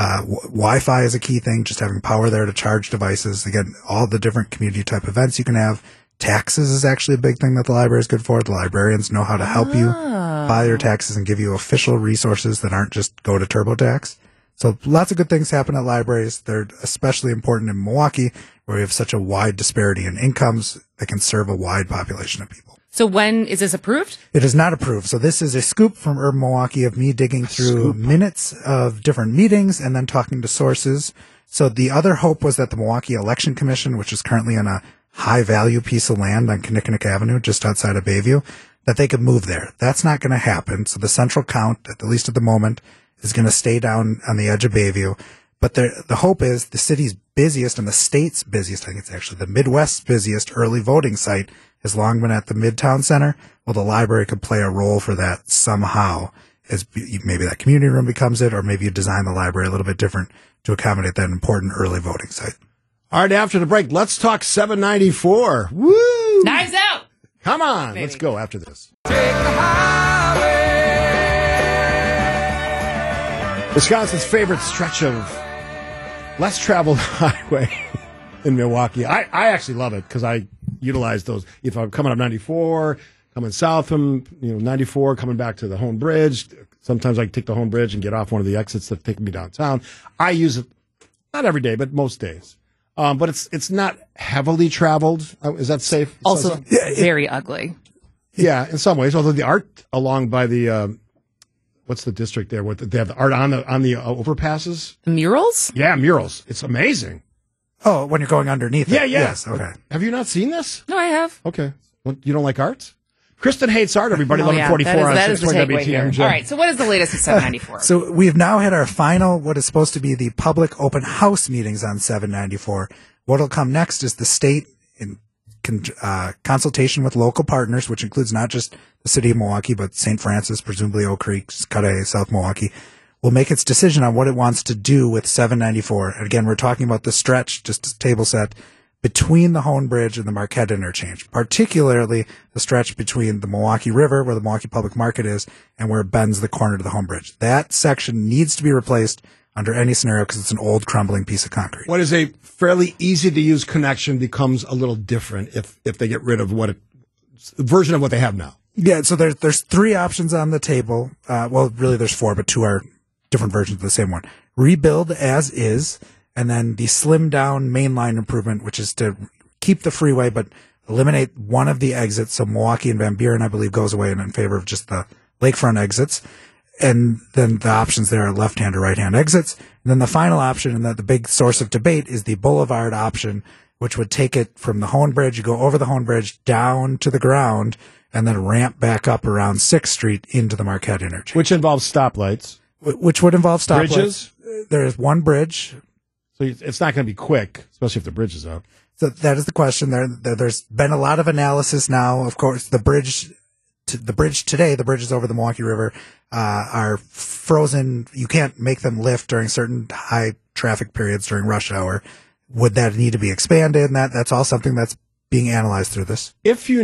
Wi-Fi is a key thing, just having power there to charge devices. Again, all the different community type events you can have. taxes is actually a big thing that the library is good for. The librarians know how to help you file your taxes and give you official resources that aren't just go to TurboTax. So lots of good things happen at libraries. They're especially important in Milwaukee, where we have such a wide disparity in incomes that can serve a wide population of people. So when is this approved? It is not approved. So this is a scoop from Urban Milwaukee of me digging through minutes of different meetings and then talking to sources. So the other hope was that the Milwaukee Election Commission, which is currently on a high value piece of land on Kinnickinnick Avenue, just outside of Bayview, that they could move there. That's not going to happen. So the central count, at least at the moment, is going to stay down on the edge of Bayview. But the hope is the city's busiest and the state's busiest, I think it's actually the Midwest's busiest early voting site has long been at the Midtown Center. Well, the library could play a role for that somehow, as maybe that community room becomes it, or maybe you design the library a little bit different to accommodate that important early voting site. All right, after the break, let's talk 794. Woo! Knives out! Come on, Maybe. let's go after this. Wisconsin's favorite stretch of less traveled highway in Milwaukee. I actually love it because I utilize those. If I'm coming up 94, coming south from 94, coming back to the Home Bridge, sometimes I take the Home Bridge and get off one of the exits that take me downtown. I use it not every day, but most days. But it's not heavily traveled. Is that safe? Also very ugly. Yeah, in some ways. Although the art along by the what's the district there? They have the art on the overpasses. The murals? Yeah, murals. It's amazing. Oh, when you're going underneath it. Yeah. Yes, okay. Have you not seen this? No, I have. Okay. Well, you don't like art? Kristen hates art, everybody. Oh, yeah. 1144 on that is the 620 takeaway here. WTMJ. All right, so what is the latest with 794? So we've now had our final, what is supposed to be the public open house meetings on 794. What'll come next is the state in consultation with local partners, which includes not just the city of Milwaukee, but St. Francis, presumably Oak Creek, Cudahy, South Milwaukee, will make its decision on what it wants to do with 794. And again, we're talking about the stretch, just a table set, between the Hone Bridge and the Marquette interchange, particularly the stretch between the Milwaukee River, where the Milwaukee Public Market is, and where it bends the corner to the Hone Bridge. That section needs to be replaced under any scenario because it's an old crumbling piece of concrete. What is a fairly easy to use connection becomes a little different if they get rid of version of what they have now. Yeah, so there's three options on the table. Well, really there's four, but two are different versions of the same one. Rebuild as is, and then the slim down mainline improvement, which is to keep the freeway but eliminate one of the exits. So Milwaukee and Van Buren, I believe, goes away in favor of just the lakefront exits. And then the options there are left-hand or right-hand exits. And then the final option, and the big source of debate, is the boulevard option, which would take it from the Hone Bridge. You go over the Hone Bridge down to the ground and then ramp back up around 6th Street into the Marquette interchange. Which involves stoplights. Which would involve stoplights. Bridges? There is one bridge. So it's not going to be quick, especially if the bridge is up. So that is the question. There's been a lot of analysis now. Of course, the bridge today, the bridges over the Milwaukee River, are frozen. You can't make them lift during certain high traffic periods during rush hour. Would that need to be expanded? And that's all something that's being analyzed through this. If you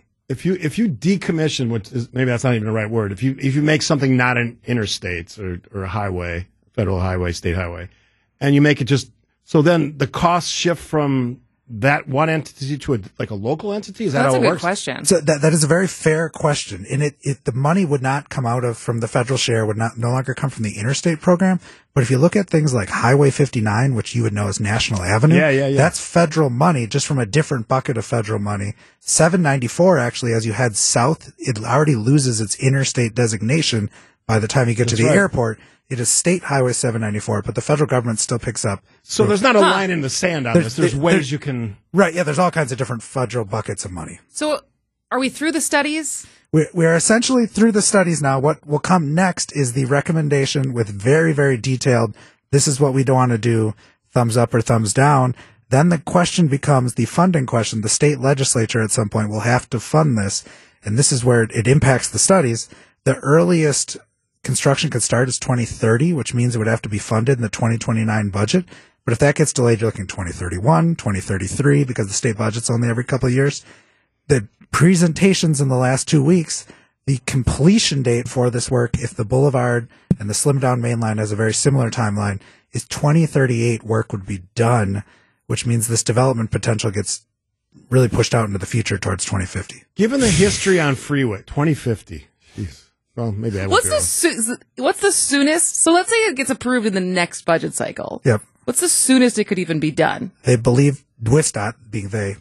decommission, maybe that's not even the right word. If you make something not an interstate or a highway, federal highway, state highway, and you make it so then the costs shift from that one entity to a local entity? Is that That's how a it good works? question. So that is a very fair question. And the money would not come from the federal share, would no longer come from the interstate program. But if you look at things like Highway 59, which you would know as National Avenue, yeah. that's federal money, just from a different bucket of federal money. 794, actually, as you head south, it already loses its interstate designation by the time you get to the airport. It is State Highway 794, but the federal government still picks up. So there's not a line in the sand on this. There's ways you can... Right, yeah, there's all kinds of different federal buckets of money. So are we through the studies? We are essentially through the studies now. What will come next is the recommendation with very, very detailed, this is what we don't want to do, thumbs up or thumbs down. Then the question becomes the funding question. The state legislature at some point will have to fund this, and this is where it impacts the studies. The earliest construction could start is 2030, which means it would have to be funded in the 2029 budget. But if that gets delayed, you're looking 2031, 2033, because the state budget's only every couple of years. The presentations in the last 2 weeks, the completion date for this work, if the boulevard and the slimmed down main line has a very similar timeline, is 2038 work would be done, which means this development potential gets really pushed out into the future towards 2050. Given the history on Freeway, 2050. Jeez. Well, maybe I won't What's the soonest? So let's say it gets approved in the next budget cycle. Yep. What's the soonest it could even be done? They believe WISDOT, being they,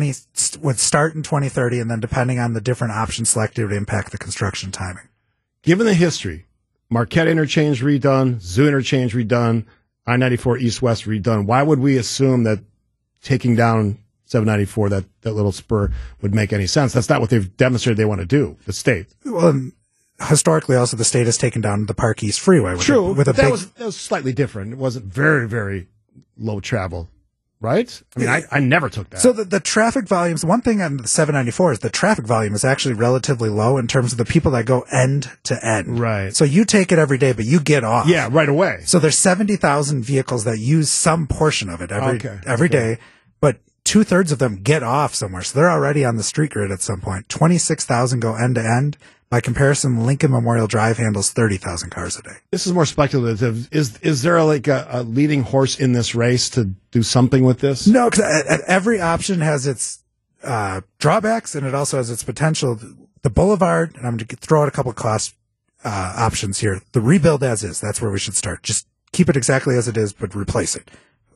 would start in 2030, and then depending on the different options selected, would impact the construction timing. Given the history, Marquette Interchange redone, Zoo Interchange redone, I-94 East-West redone, why would we assume that taking down 794, that little spur, would make any sense? That's not what they've demonstrated they want to do, the state. Well, historically, also, the state has taken down the Park East Freeway. True, but that was slightly different. It wasn't very, very low travel, right? I mean, I never took that. So the traffic volumes, one thing on the 794 is the traffic volume is actually relatively low in terms of the people that go end to end. Right. So you take it every day, but you get off. Yeah, right away. So there's 70,000 vehicles that use some portion of it every day, but 2/3 of them get off somewhere. So they're already on the street grid at some point. 26,000 go end to end. By comparison, Lincoln Memorial Drive handles 30,000 cars a day. This is more speculative. Is there a leading horse in this race to do something with this? No, because every option has its drawbacks, and it also has its potential. The Boulevard, and I'm going to throw out a couple of cost options here. The rebuild as is, that's where we should start. Just keep it exactly as it is, but replace it.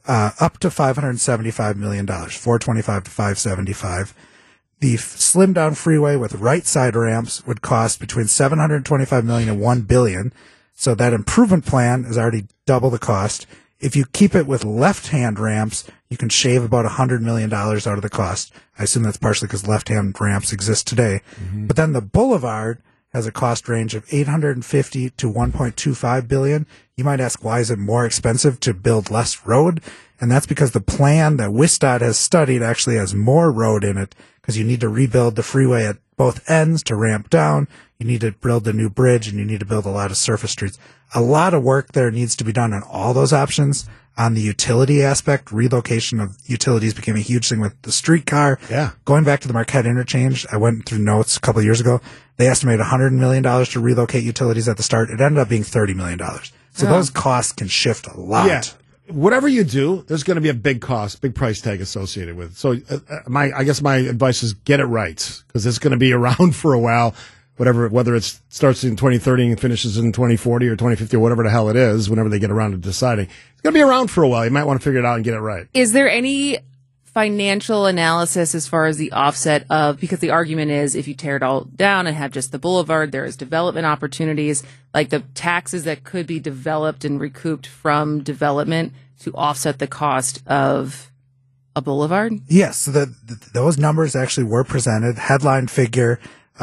Up to $575 million, $425 to $575. The slim down freeway with right side ramps would cost between $725 million and $1 billion. So that improvement plan is already double the cost. If you keep it with left-hand ramps, you can shave about $100 million out of the cost. I assume that's partially because left-hand ramps exist today. Mm-hmm. But then the Boulevard has a cost range of $850 to $1.25 billion. You might ask, why is it more expensive to build less road? And that's because the plan that WISDOT has studied actually has more road in it, because you need to rebuild the freeway at both ends to ramp down. You need to build a new bridge, and you need to build a lot of surface streets. A lot of work there needs to be done on all those options. On the utility aspect, relocation of utilities became a huge thing with the streetcar. Yeah. Going back to the Marquette Interchange, I went through notes a couple of years ago. They estimated $100 million to relocate utilities at the start. It ended up being $30 million. So those costs can shift a lot. Yeah. Whatever you do, there's going to be a big cost, big price tag associated with it. So I guess my advice is get it right, because it's going to be around for a while. Whether it starts in 2030 and finishes in 2040 or 2050 or whatever the hell it is, whenever they get around to deciding, it's going to be around for a while. You might want to figure it out and get it right. Is there any financial analysis as far as the offset of, because the argument is if you tear it all down and have just the boulevard, there is development opportunities, like the taxes that could be developed and recouped from development to offset the cost of a boulevard? Yes. So those numbers actually were presented. Headline figure,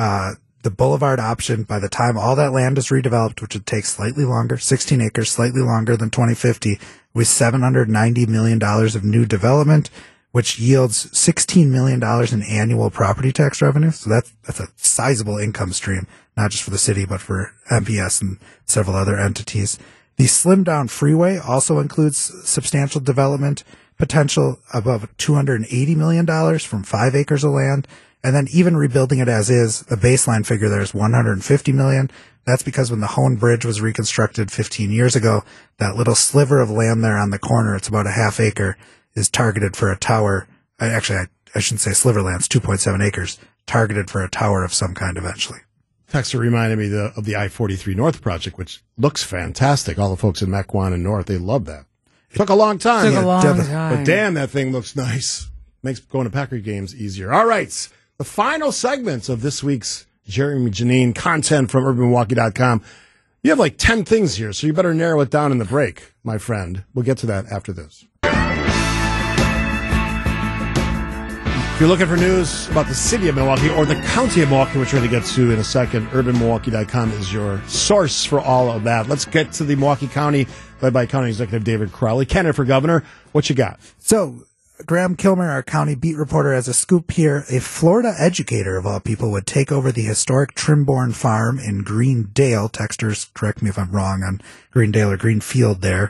the boulevard option, by the time all that land is redeveloped, which would take slightly longer, 16 acres, slightly longer than 2050, with $790 million of new development, which yields $16 million in annual property tax revenue. So that's a sizable income stream, not just for the city, but for MPS and several other entities. The slimmed down freeway also includes substantial development potential above $280 million from 5 acres of land. And then even rebuilding it as is, the baseline figure there is $150 million. That's because when the Hone Bridge was reconstructed 15 years ago, that little sliver of land there on the corner, it's about a half acre, is targeted for a tower. Actually, I shouldn't say sliver land, it's 2.7 acres, targeted for a tower of some kind eventually. Texter reminded me of the I-43 North project, which looks fantastic. All the folks in Mequon and North, they love that. It took a long time. But damn, that thing looks nice. Makes going to Packer games easier. All right. The final segments of this week's Jeremy Janine content from UrbanMilwaukee.com. You have like 10 things here, so you better narrow it down in the break, my friend. We'll get to that after this. If you're looking for news about the city of Milwaukee or the county of Milwaukee, which we're going to get to in a second, UrbanMilwaukee.com is your source for all of that. Let's get to the Milwaukee County, led by County Executive David Crowley. Candidate for governor, what you got? So, Graham Kilmer, our county beat reporter, has a scoop here. A Florida educator, of all people, would take over the historic Trimborn Farm in Greendale. Texters, correct me if I'm wrong on Greendale or Greenfield there.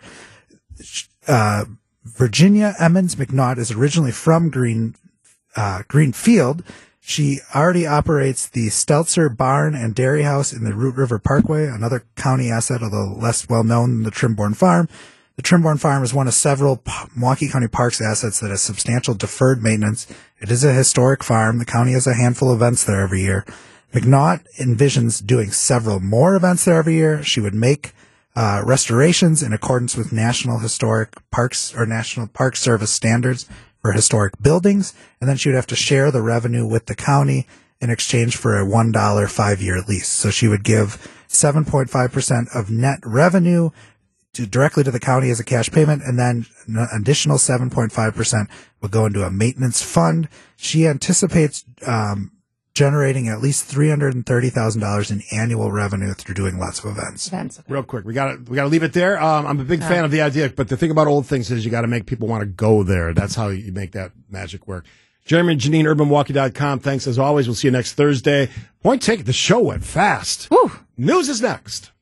Virginia Emmons McNaught is originally from Greenfield. She already operates the Stelzer Barn and Dairy House in the Root River Parkway, another county asset, although less well known than the Trimborn Farm. The The Trimborn Farm is one of several Milwaukee County Parks assets that has substantial deferred maintenance. It is a historic farm. The county has a handful of events there every year. McNaught envisions doing several more events there every year. She would make restorations in accordance with National Historic Parks or National Park Service standards for historic buildings, and then she would have to share the revenue with the county in exchange for a $1 5-year lease. So she would give 7.5% of net revenue directly to the county as a cash payment, and then an additional 7.5% would go into a maintenance fund. She anticipates generating at least $330,000 in annual revenue through doing lots of events. Okay. Real quick, we got to leave it there. I'm a big fan of the idea, but the thing about old things is you got to make people want to go there. That's how you make that magic work. Jeremy and Janine, UrbanMilwaukee.com. Thanks as always. We'll see you next Thursday. Point taken. The show went fast. Woo. News is next.